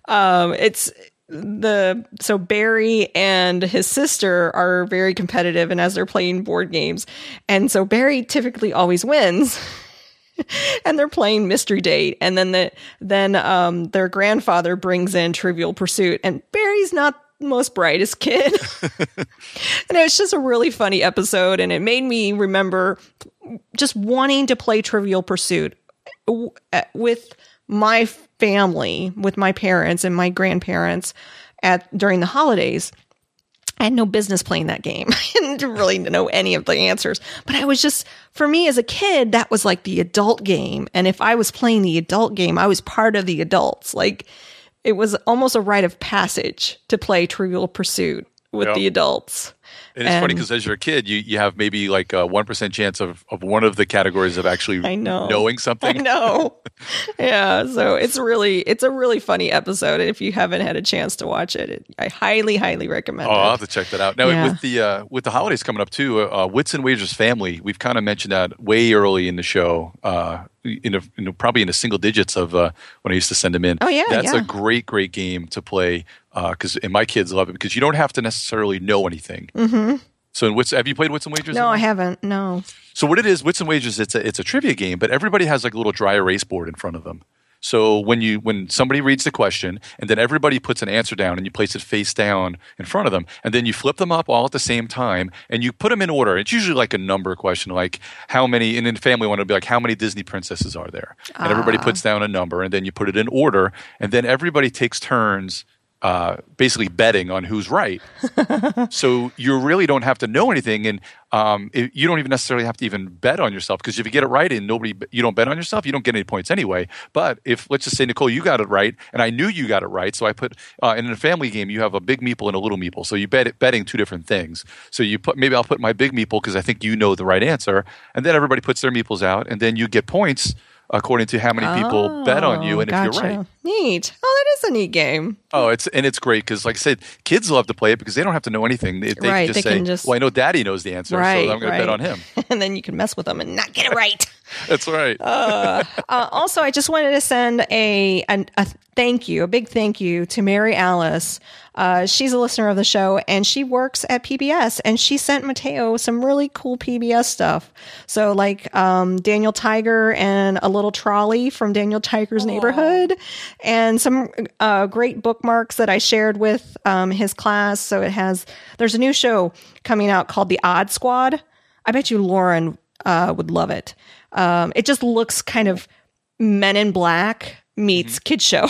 so Barry and his sister are very competitive, and as they're playing board games, and so Barry typically always wins. And they're playing Mystery Date, and then their grandfather brings in Trivial Pursuit, and Barry's not the most brightest kid. And it was just a really funny episode, and it made me remember just wanting to play Trivial Pursuit with my family, with my parents and my grandparents during the holidays. I had no business playing that game. I didn't really know any of the answers. But I was just, for me as a kid, that was like the adult game. And if I was playing the adult game, I was part of the adults. Like, it was almost a rite of passage to play Trivial Pursuit with the adults. And it's funny because as you're a kid, you have maybe like a 1% chance of one of the categories of actually knowing something. I know. Yeah. So it's a really funny episode. And if you haven't had a chance to watch it, I highly, highly recommend it. I'll have to check that out. Now with the holidays coming up too, Wits and Wagers Family, we've kind of mentioned that way early in the show, probably in the single digits of when I used to send them in. Oh yeah. That's a great game to play. And my kids love it because you don't have to necessarily know anything. Mm-hmm. So have you played Wits and Wagers? No, I haven't. No. So what it is, Wits and Wagers, it's a trivia game, but everybody has like a little dry erase board in front of them. So when somebody reads the question, and then everybody puts an answer down, and you place it face down in front of them, and then you flip them up all at the same time, and you put them in order. It's usually like a number question, like how many, and in family one, it'll be like how many Disney princesses are there? And everybody puts down a number, and then you put it in order, and then everybody takes turns basically betting on who's right. So you really don't have to know anything, and you don't even necessarily have to even bet on yourself, because if you get it right and you don't bet on yourself, you don't get any points anyway. But if, let's just say, Nicole, you got it right, and I knew you got it right, so I put in a family game you have a big meeple and a little meeple, so you betting two different things. So maybe I'll put my big meeple because I think you know the right answer, and then everybody puts their meeples out, and then you get points according to how many people bet on you, and if you're right. Neat. Oh, that is a neat game. Oh, it's great because, like I said, kids love to play it because they don't have to know anything. They can just say, well, I know Daddy knows the answer, so I'm going to bet on him. And then you can mess with them and not get it right. That's right. Also, I just wanted to send a thank you, a big thank you to Mary Alice. She's a listener of the show, and she works at PBS, and she sent Mateo some really cool PBS stuff. So, like Daniel Tiger and a little trolley from Daniel Tiger's neighborhood, and some great bookmarks that I shared with his class. So there's a new show coming out called The Odd Squad. I bet you Lauren would love it. It just looks kind of Men in Black meets Kid Show.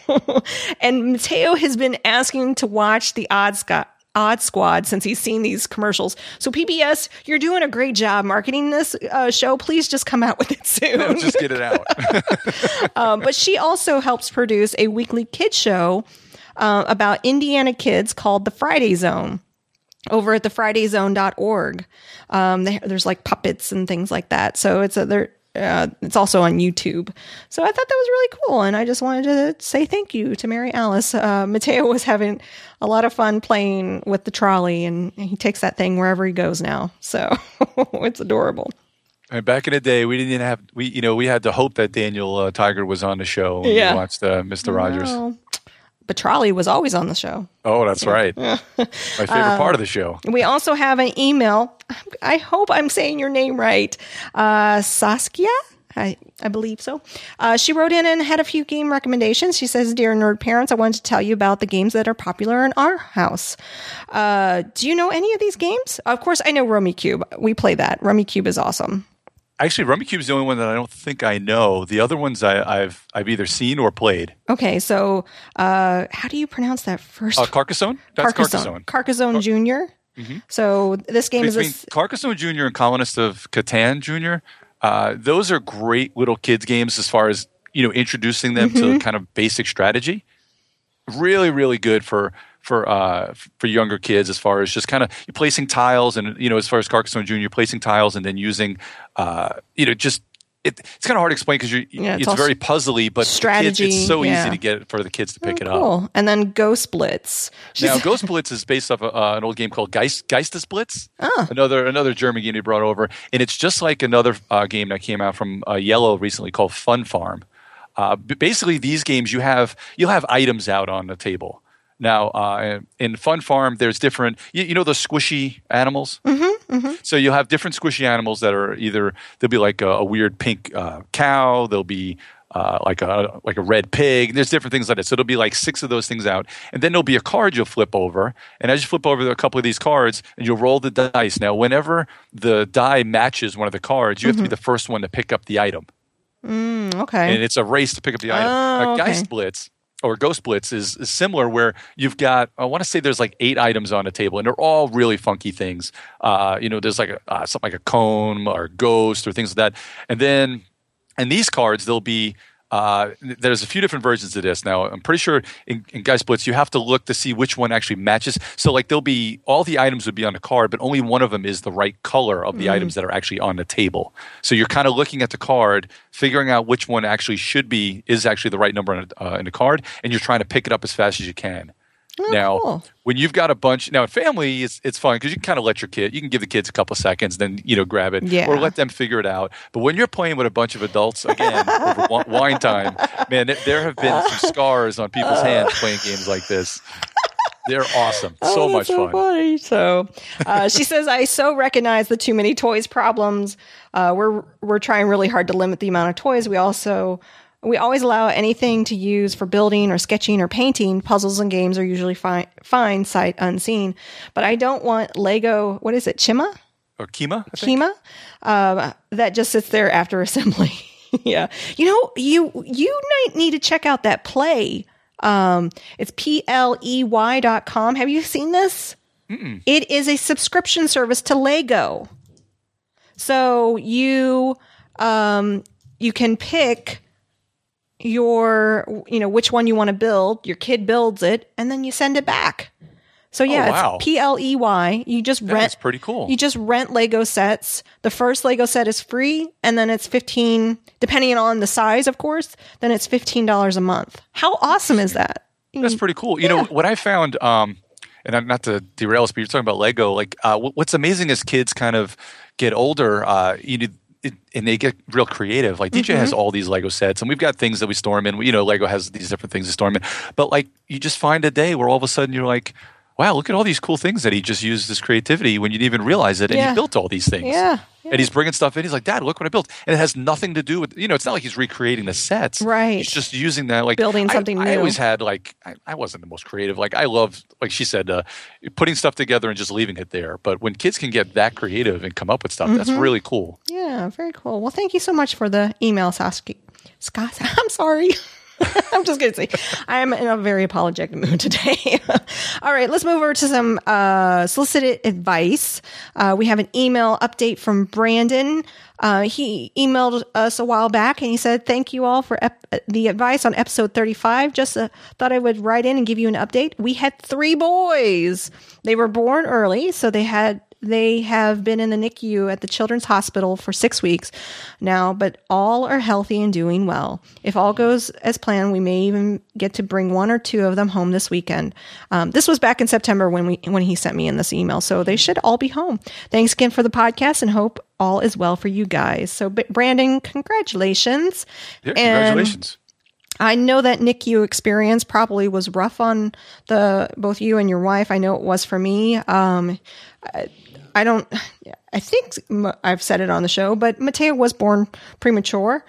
And Mateo has been asking to watch the Odd Squad since he's seen these commercials. So PBS, you're doing a great job marketing this show. Please just come out with it soon. No, just get it out. But she also helps produce a weekly kid show about Indiana kids called The Friday Zone over at thefridayzone.org. There's like puppets and things like that. So it's also on YouTube. So I thought that was really cool. And I just wanted to say thank you to Mary Alice. Mateo was having a lot of fun playing with the trolley, and he takes that thing wherever he goes now. So it's adorable. And back in the day, we had to hope that Daniel Tiger was on the show when we watched Mr. Rogers. Well, but Trolley was always on the show. Oh, that's right. My favorite part of the show. We also have an email. I hope I'm saying your name right. Saskia? I believe so. She wrote in and had a few game recommendations. She says, "Dear nerd parents, I wanted to tell you about the games that are popular in our house. Do you know any of these games?" Of course, I know Rummikub. We play that. Rummikub is awesome. Actually, Rummikub is the only one that I don't think I know. The other ones I've either seen or played. Okay, so how do you pronounce that first? Carcassonne? That's Carcassonne. Carcassonne Jr.? Mm-hmm. So this game between Carcassonne Jr. and Colonist of Catan Jr., those are great little kids games as far as introducing them to kind of basic strategy. Really, really good for younger kids as far as just kind of placing tiles and as far as Carcassonne Jr. placing tiles and then using it's kind of hard to explain because it's very puzzly, but strategy. It's so easy to get for the kids to pick it up. And then Ghost Blitz. Now, Ghost Blitz is based off an old game called Geistesblitz. Another German game they brought over, and it's just like another game that came out from Yellow recently called Fun Farm. Basically, these games you'll have items out on the table. Now, in Fun Farm, there's different, the squishy animals? So you'll have different squishy animals that are there'll be like a weird pink cow, there'll be like a red pig, there's different things like that. So there'll be like 6 of those things out. And then there'll be a card you'll flip over. And as you flip over a couple of these cards, and you'll roll the dice. Now, whenever the die matches one of the cards, you have to be the first one to pick up the item. Okay. And it's a race to pick up the item. Now, Geist Blitz or Ghost Blitz is similar where you've got, I want to say there's like 8 items on the table, and they're all really funky things. There's like something like a cone or a ghost or things like that. And these cards, there'll be, there's a few different versions of this. Now, I'm pretty sure in Geist Blitz, you have to look to see which one actually matches. So like there'll be, all the items would be on the card, but only one of them is the right color of the items that are actually on the table. So you're kind of looking at the card, figuring out which one actually is actually the right number in the card, and you're trying to pick it up as fast as you can. Now, when you've got a bunch, now in family, it's fun because you can kind of let your kid, you can give the kids a couple of seconds, then, grab it or let them figure it out. But when you're playing with a bunch of adults, again, over wine time, man, there have been some scars on people's hands playing games like this. They're awesome. So much fun. Funny. So she says, "I so recognize the too many toys problems. We're trying really hard to limit the amount of toys. We always allow anything to use for building or sketching or painting. Puzzles and games are usually fine sight unseen. But I don't want Lego, what is it, Chima? Or Kima? Kima? That just sits there after assembly." Yeah. You might need to check out that Play. It's pley.com. Have you seen this? Mm-mm. It is a subscription service to Lego. So you can pick which one you want to build. Your kid builds it, and then you send it back. So it's PLEY. You just rent. That's pretty cool. You just rent Lego sets. The first Lego set is free, and then it's $15, depending on the size, of course. Then it's $15 a month. How awesome is that? That's pretty cool. What I found, and not to derail us, but you're talking about Lego. Like, what's amazing as kids kind of get older, and they get real creative. Like DJ has all these Lego sets, and we've got things that we store them in. You know, Lego has these different things to store them in. But like, you just find a day where all of a sudden you're like, wow, look at all these cool things that he just used his creativity when you didn't even realize it, and he built all these things. Yeah. And he's bringing stuff in. He's like, Dad, look what I built. And it has nothing to do with, it's not like he's recreating the sets. Right. He's just using that, like building something new. I always had I wasn't the most creative. Like I loved, like she said, putting stuff together and just leaving it there. But when kids can get that creative and come up with stuff, that's really cool. Yeah, very cool. Well, thank you so much for the email, Saskia. Scott, I'm sorry. I'm just going to say, I'm in a very apologetic mood today. All right, let's move over to some solicited advice. We have an email update from Brandon. He emailed us a while back and he said, thank you all for the advice on episode 35. Just thought I would write in and give you an update. We had 3 boys. They were born early, so they have been in the NICU at the Children's Hospital for 6 weeks now, but all are healthy and doing well. If all goes as planned, we may even get to bring 1 or 2 of them home this weekend. This was back in September when he sent me in this email, so they should all be home. Thanks again for the podcast and hope all is well for you guys. So Brandon, congratulations. Yeah, congratulations. I know that NICU experience probably was rough on both you and your wife. I know it was for me. I think I've said it on the show, but Mateo was born premature.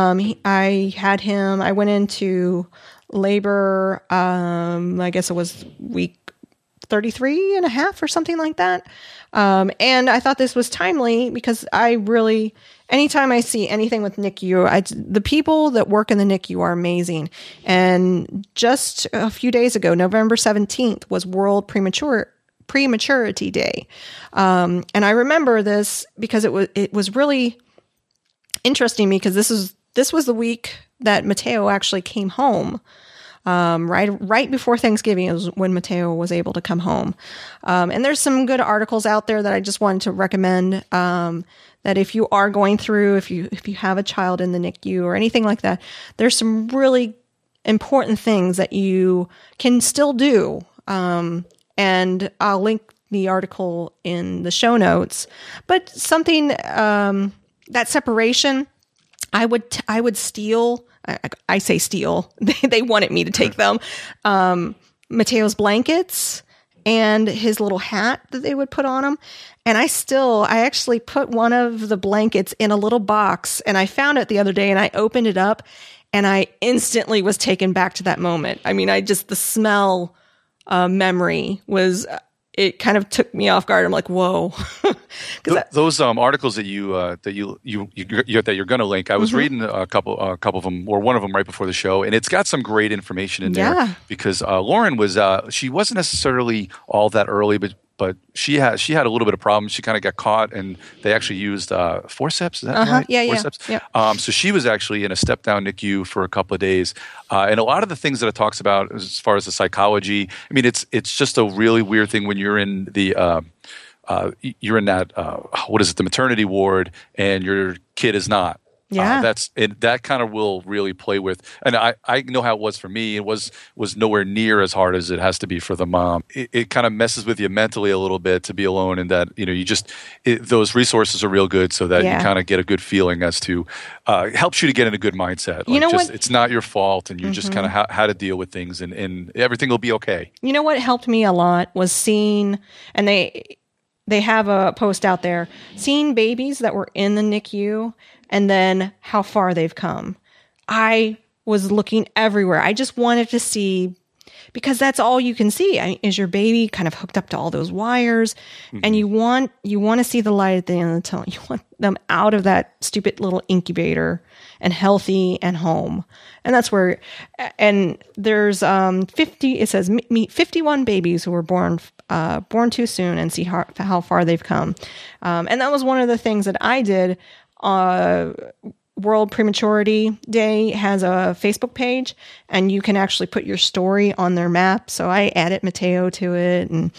I went into labor, I guess it was week 33 and a half or something like that. And I thought this was timely because anytime I see anything with NICU, the people that work in the NICU are amazing. And just a few days ago, November 17th was World Prematurity Day. And I remember this because it was really interesting because this was the week that Mateo actually came home. Right before Thanksgiving is when Mateo was able to come home. And there's some good articles out there that I just wanted to recommend, that if you are going through, if you have a child in the NICU or anything like that, there's some really important things that you can still do. And I'll link the article in the show notes, but something, that separation, I would steal, I say steal, they wanted me to take them, Mateo's blankets and his little hat that they would put on him. And I actually put one of the blankets in a little box, and I found it the other day and I opened it up and I instantly was taken back to that moment. I mean, the smell memory was, it kind of took me off guard. I'm like, whoa. Those articles that you're going to link, I was reading a couple of them, or one of them right before the show, and it's got some great information in there because Lauren she wasn't necessarily all that early, but she had a little bit of problems. She kind of got caught, and they actually used forceps. Is that right? Yeah, forceps? yeah. So she was actually in a step-down NICU for a couple of days. And a lot of the things that it talks about as far as the psychology, I mean, it's just a really weird thing when you're in the the maternity ward and your kid is not. Yeah, that kind of will really play with, and I know how it was for me. It was nowhere near as hard as it has to be for the mom. It kind of messes with you mentally a little bit to be alone, and that those resources are real good, so that you kind of get a good feeling as to helps you to get in a good mindset. Like it's not your fault, and you're just kind of how to deal with things, and everything will be okay. You know what helped me a lot was seeing, and they have a post out there, seeing babies that were in the NICU and then how far they've come. I was looking everywhere. I just wanted to see, because that's all you can see. Is your baby kind of hooked up to all those wires? And you want to see the light at the end of the tunnel. You want them out of that stupid little incubator and healthy and home. And that's where, and there's 51 babies who were born too soon, and see how far they've come. And that was one of the things that I did. World Prematurity Day has a Facebook page, and you can actually put your story on their map. So I added Mateo to it, and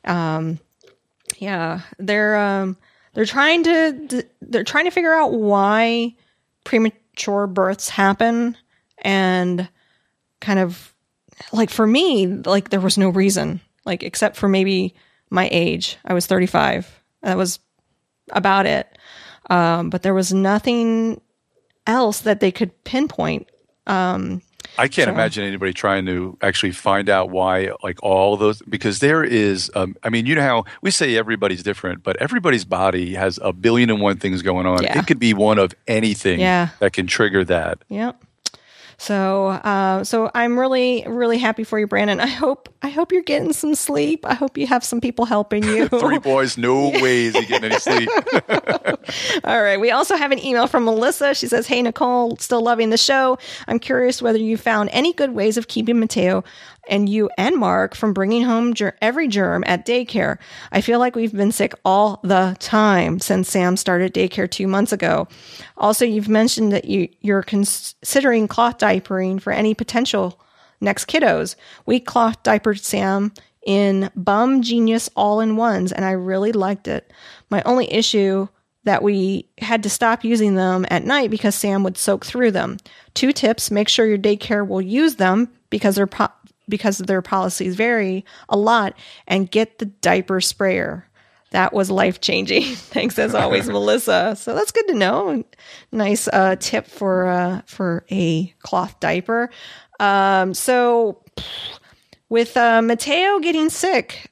they're trying to figure out why premature births happen, and kind of like for me, like there was no reason, like except for maybe my age. I was 35. That was about it. But there was nothing else that they could pinpoint. I can't imagine anybody trying to actually find out why, like all those, because there is, I mean, you know how we say everybody's different, but everybody's body has a billion and one things going on. Yeah. It could be one of anything that can trigger that. Yep. So, so I'm really, really happy for you, Brandon. I hope you're getting some sleep. I hope you have some people helping you. 3 boys, no ways you getting any sleep. All right. We also have an email from Melissa. She says, "Hey, Nicole, still loving the show. I'm curious whether you found any good ways of keeping Mateo and you and Mark from bringing home every germ at daycare. I feel like we've been sick all the time since Sam started daycare 2 months ago. Also, you've mentioned that you're considering cloth diapering for any potential next kiddos. We cloth diapered Sam in Bum Genius all-in-ones, and I really liked it. My only issue that we had to stop using them at night because Sam would soak through them. 2 tips: make sure your daycare will use them because their policies vary a lot, and get the diaper sprayer. That was life-changing." Thanks as always, Melissa. So that's good to know. Nice tip for a cloth diaper. So with Mateo getting sick,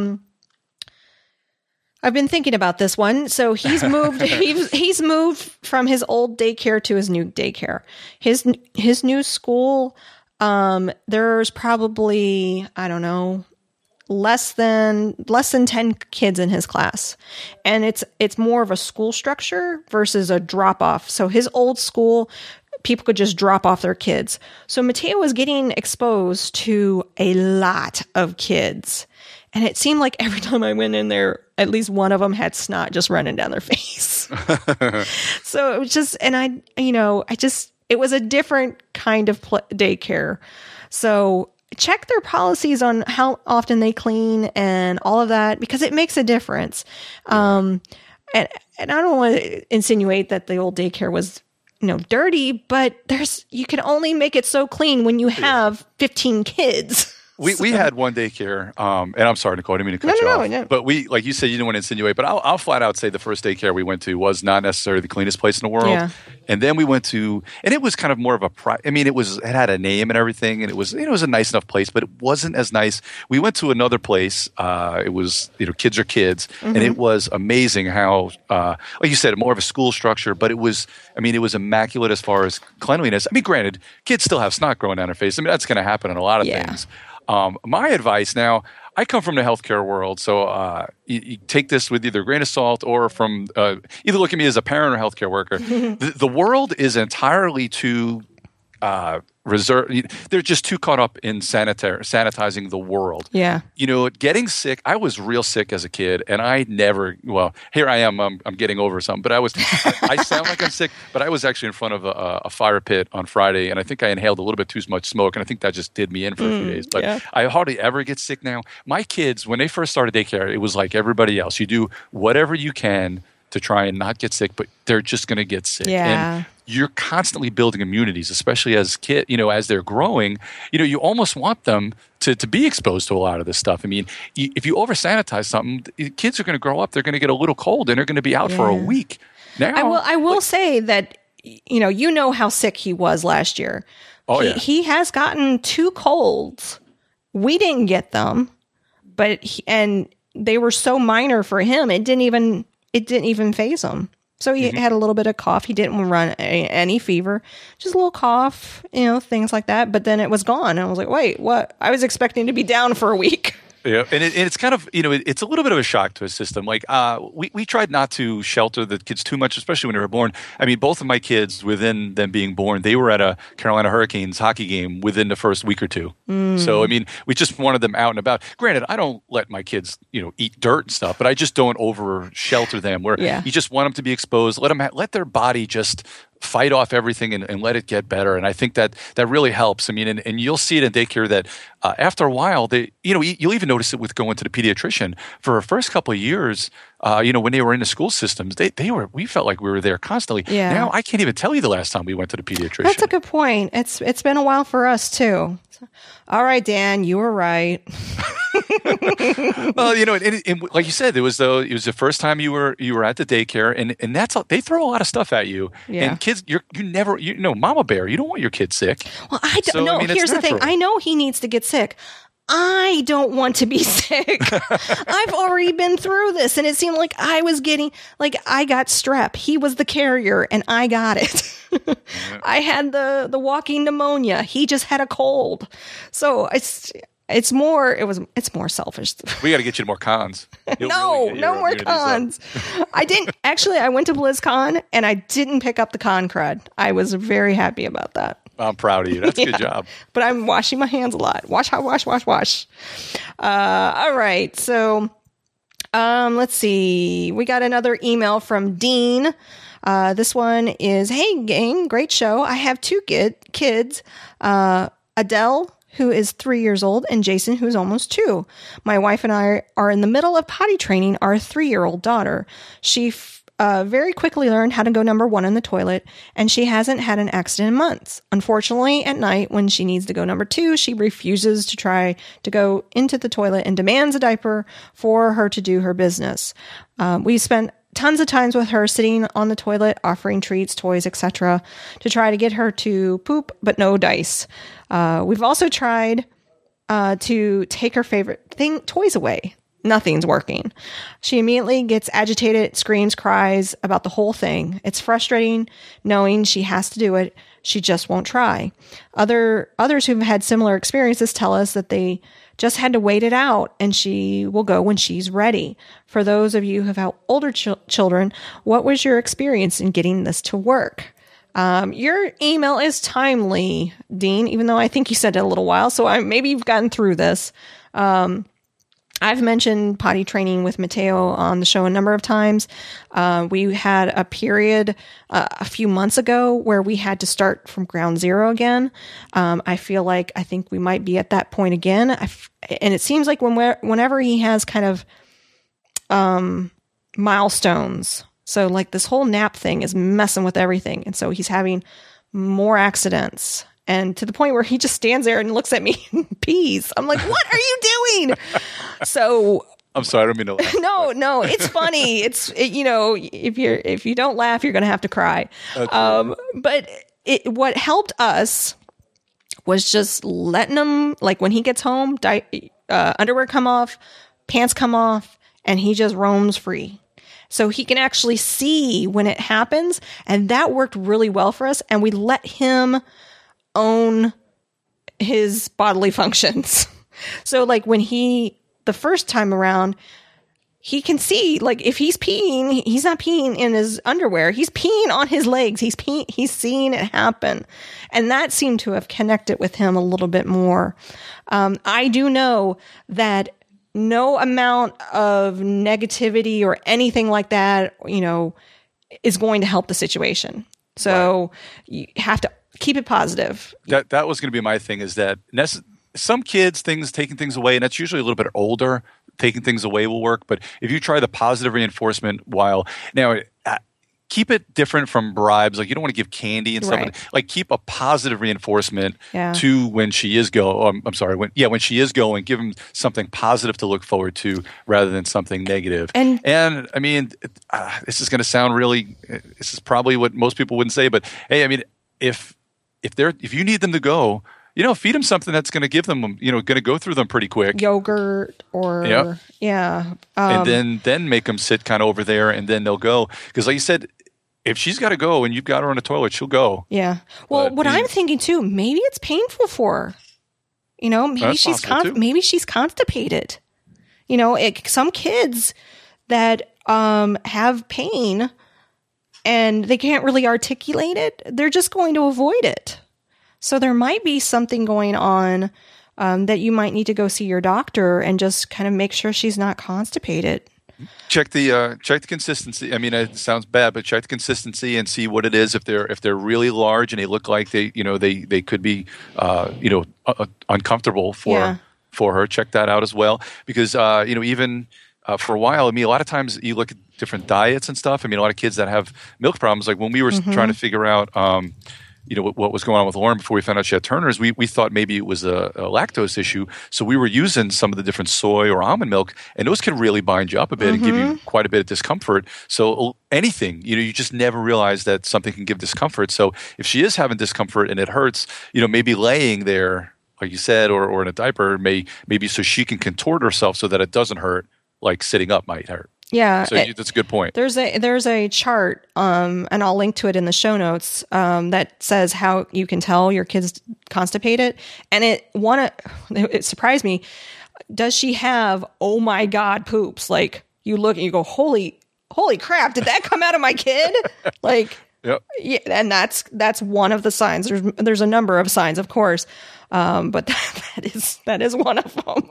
I've been thinking about this one. So he's moved. he's moved from his old daycare to his new daycare. His new school. There's probably, I don't know, less than 10 kids in his class. And it's more of a school structure versus a drop off. So his old school, people could just drop off their kids. So Mateo was getting exposed to a lot of kids. And it seemed like every time I went in there, at least one of them had snot just running down their face. So it was just, and it was a different kind of daycare. So check their policies on how often they clean and all of that, because it makes a difference. And I don't want to insinuate that the old daycare was, dirty, but you can only make it so clean when you have 15 kids. We had one daycare, and I'm sorry, Nicole, I didn't mean to cut you off. No. But we, like you said, you didn't want to insinuate, but I'll flat out say the first daycare we went to was not necessarily the cleanest place in the world. Yeah. And then we went to, and it was kind of more of it had a name and everything, and it was a nice enough place, but it wasn't as nice. We went to another place. It was, kids are kids, and it was amazing how, like you said, more of a school structure, but it was immaculate as far as cleanliness. I mean, granted, kids still have snot growing down their face. I mean, that's going to happen in a lot of things. My advice now, I come from the healthcare world, so you take this with either a grain of salt or from either look at me as a parent or healthcare worker. The world is entirely too reserved. They're just too caught up in sanitizing the world. Yeah. Getting sick. I was real sick as a kid, and I never. Well, here I am. I'm getting over something, but I sound like I'm sick, but I was actually in front of a fire pit on Friday, and I think I inhaled a little bit too much smoke, and I think that just did me in for a few days. But I hardly ever get sick now. My kids, when they first started daycare, it was like everybody else. You do whatever you can to try and not get sick, but they're just going to get sick. Yeah. And you're constantly building immunities, especially as as they're growing. You almost want them to be exposed to a lot of this stuff. I mean, if you over sanitize something, kids are going to grow up. They're going to get a little cold, and they're going to be out for a week. Now, I will say that you know how sick he was last year. Oh, He has gotten 2 colds. We didn't get them, but and they were so minor for him. It didn't even faze him. So he had a little bit of cough. He didn't run any fever, just a little cough, things like that. But then it was gone. And I was like, wait, what? I was expecting to be down for a week. Yeah, and it's kind of, it's a little bit of a shock to a system. Like, we tried not to shelter the kids too much, especially when they were born. I mean, both of my kids, within them being born, they were at a Carolina Hurricanes hockey game within the first week or two. So, I mean, we just wanted them out and about. Granted, I don't let my kids, eat dirt and stuff, but I just don't over shelter them where you just want them to be exposed. Let their body just fight off everything and let it get better. And I think that really helps. I mean, and you'll see it in daycare that after a while, you'll even notice it with going to the pediatrician. For the first couple of years, when they were in the school systems, we felt like we were there constantly. Yeah. Now I can't even tell you the last time we went to the pediatrician. That's a good point. It's been a while for us too. All right, Dan, you were right. Well, and like you said, it was the first time you were at the daycare, and that's they throw a lot of stuff at you. Yeah. And kids, Mama Bear, you don't want your kid sick. Well, I don't know. Here's the thing. I know he needs to get sick. I don't want to be sick. I've already been through this, and it seemed like I got strep. He was the carrier, and I got it. I had the walking pneumonia. He just had a cold. So it's more selfish. We got to get you more cons. No more cons. I went to BlizzCon, and I didn't pick up the con crud. I was very happy about that. I'm proud of you. That's a good job. But I'm washing my hands a lot. Wash. All right. So, let's see. We got another email from Dean. This one is, "Hey gang, great show. I have two kids, Adele, who is 3 years old, and Jason, who is almost 2. My wife and I are in the middle of potty training our 3-year-old daughter. She very quickly learned how to go number 1 in the toilet, and she hasn't had an accident in months. Unfortunately, at night, when she needs to go number 2, she refuses to try to go into the toilet and demands a diaper for her to do her business. We spent tons of times with her sitting on the toilet, offering treats, toys, etc., to try to get her to poop, but no dice. We've also tried to take her favorite toys away. Nothing's working. She immediately gets agitated, screams, cries about the whole thing. It's frustrating knowing she has to do it. She just won't try. Others who've had similar experiences tell us that they just had to wait it out, and she will go when she's ready. For those of you who have older children, what was your experience in getting this to work?" Your email is timely, Dean, even though I think you said it a little while, so maybe you've gotten through this. I've mentioned potty training with Mateo on the show a number of times. We had a period a few months ago where we had to start from ground zero again. I think we might be at that point again. And it seems like whenever he has kind of milestones, so like this whole nap thing is messing with everything. And so he's having more accidents. And to the point where he just stands there and looks at me and pees. I'm like, what are you doing? So I'm sorry, I don't mean to laugh. No, it's funny. If you don't laugh, you're going to have to cry. But what helped us was just letting him, like when he gets home, underwear come off, pants come off, and he just roams free. So he can actually see when it happens. And that worked really well for us. And we let him own his bodily functions. So like when the first time around, he can see, like if he's peeing, he's not peeing in his underwear. He's peeing on his legs. He's seeing it happen. And that seemed to have connected with him a little bit more. I do know that no amount of negativity or anything like that, is going to help the situation. So You have to keep it positive. That was going to be my thing, is that some kids, taking things away, and that's usually a little bit older, taking things away will work. But if you try the positive reinforcement keep it different from bribes. Like you don't want to give candy and stuff. Right. Like keep a positive reinforcement to when she is when she is going, give them something positive to look forward to rather than something negative. And I mean, this is going to sound this is probably what most people wouldn't say, but hey, I mean, if you need them to go, feed them something that's going to give them, going to go through them pretty quick. Yogurt or and then make them sit kind of over there, and then they'll go. Because like you said, if she's got to go and you've got her on the toilet, she'll go. Yeah. Well, I'm thinking too, maybe it's painful for her. Maybe she's constipated. Some kids that have pain and they can't really articulate it, they're just going to avoid it. So there might be something going on that you might need to go see your doctor and just kind of make sure she's not constipated. Check the consistency. I mean, it sounds bad, but check the consistency and see what it is. If they're really large and they look like they could be uncomfortable for her, check that out as well. Because even for a while, I mean, a lot of times you look at different diets and stuff. I mean, a lot of kids that have milk problems, like when we were trying to figure out, what was going on with Lauren before we found out she had Turner's, we thought maybe it was a lactose issue. So we were using some of the different soy or almond milk, and those can really bind you up a bit and give you quite a bit of discomfort. So anything, you just never realize that something can give discomfort. So if she is having discomfort and it hurts, maybe laying there, like you said, or in a diaper, maybe so she can contort herself so that it doesn't hurt, like sitting up might hurt. Yeah, so that's a good point. There's a chart, and I'll link to it in the show notes, that says how you can tell your kid's constipated, and it surprised me. Does she have, oh my God, poops? Like you look and you go, holy crap, did that come out of my kid? Like, yep. Yeah, and that's one of the signs. There's a number of signs, of course, but that is one of them.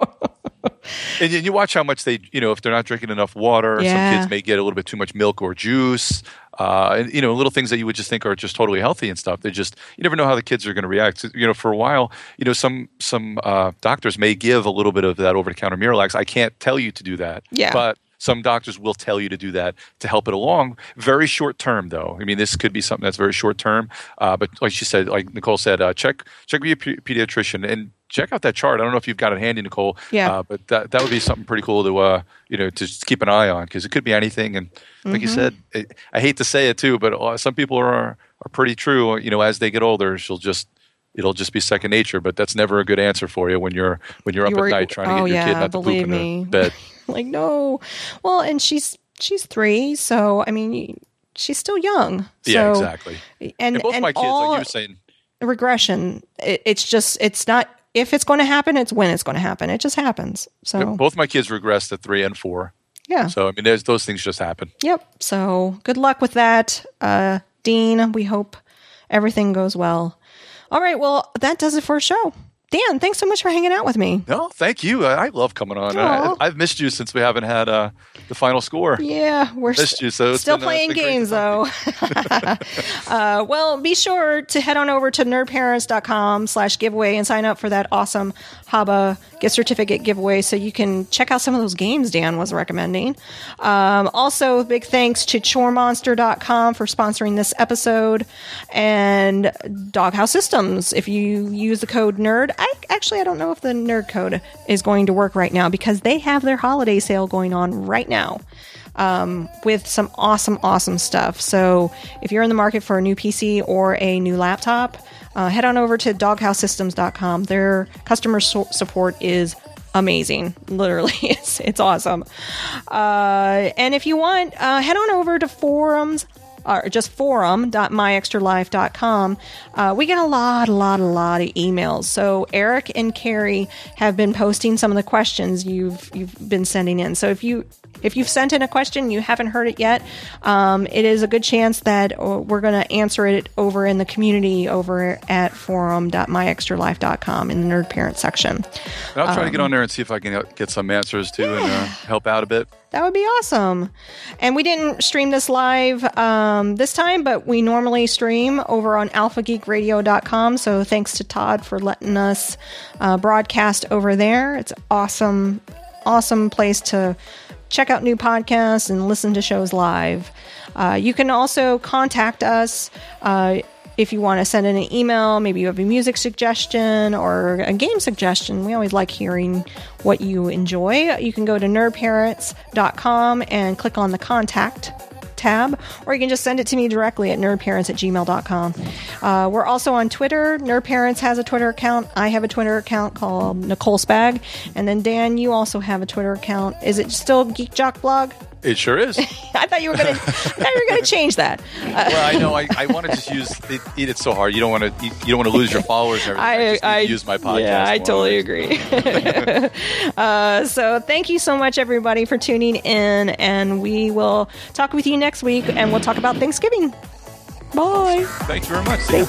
And you watch how much they, if they're not drinking enough water, some kids may get a little bit too much milk or juice, and little things that you would just think are just totally healthy and stuff. You never know how the kids are going to react. For a while, some doctors may give a little bit of that over-the-counter Miralax. I can't tell you to do that, but some doctors will tell you to do that to help it along. Very short term, though. I mean, this could be something that's very short term. But like she said, like Nicole said, check with your pediatrician and check out that chart. I don't know if you've got it handy, Nicole. Yeah. But that would be something pretty cool to to just keep an eye on, because it could be anything. And like you said, I hate to say it too, but some people are pretty true. As they get older, it'll just be second nature. But that's never a good answer for you when you're up at night trying to get your kid not to poop in the bed. Like, no. Well, and she's 3, so I mean, she's still young. So, yeah, exactly. And both my kids, like you were saying, regression. It's not if it's going to happen; it's when it's going to happen. It just happens. So both my kids regressed at 3 and 4. Yeah. So I mean, those things just happen. Yep. So good luck with that, Dean. We hope everything goes well. All right. Well, that does it for our show. Dan, thanks so much for hanging out with me. No, thank you. I love coming on. I've missed you since we haven't had the final score. Yeah, we're missed you. So still playing games, though. Well, be sure to head on over to nerdparents.com/giveaway and sign up for that awesome Haba gift certificate giveaway so you can check out some of those games Dan was recommending. Also, big thanks to choremonster.com for sponsoring this episode, and Doghouse Systems. If you use the code NERD, I don't know if the nerd code is going to work right now because they have their holiday sale going on right now with some awesome stuff. So if you're in the market for a new PC or a new laptop, head on over to doghousesystems.com. Their customer support is amazing. Literally, it's awesome. And if you want, head on over to forums. Or just forum.myextralife.com. We get a lot of emails. So Eric and Carrie have been posting some of the questions you've been sending in. So if you've sent in a question and you haven't heard it yet, it is a good chance that we're going to answer it over in the community over at forum.myextralife.com in the Nerd Parent section. And I'll try to get on there and see if I can get some answers too and help out a bit. That would be awesome. And we didn't stream this live this time, but we normally stream over on alphageekradio.com. So thanks to Todd for letting us broadcast over there. It's awesome place to check out new podcasts and listen to shows live. You can also contact us if you want to send in an email. Maybe you have a music suggestion or a game suggestion. We always like hearing what you enjoy. You can go to nerdparents.com and click on the contact tab, or you can just send it to me directly at nerdparents@gmail.com. We're also on Twitter. Nerd Parents has a Twitter account. I have a Twitter account called Nicole Spag. And then Dan, you also have a Twitter account. Is it still Geek Jock Blog? It sure is. I thought you were going to change that. Well, I know. I want to just eat it so hard. You don't want to lose your followers and everything. I use my podcast. Yeah, I totally agree. So thank you so much, everybody, for tuning in, and we will talk with you next week, and we'll talk about Thanksgiving. Bye. Thank you very much. See ya.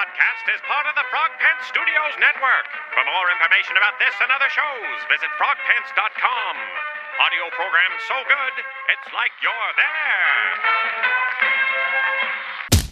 podcast is part of the Frog Pants Studios Network. For more information about this and other shows, visit frogpants.com. Audio program so good, it's like you're there.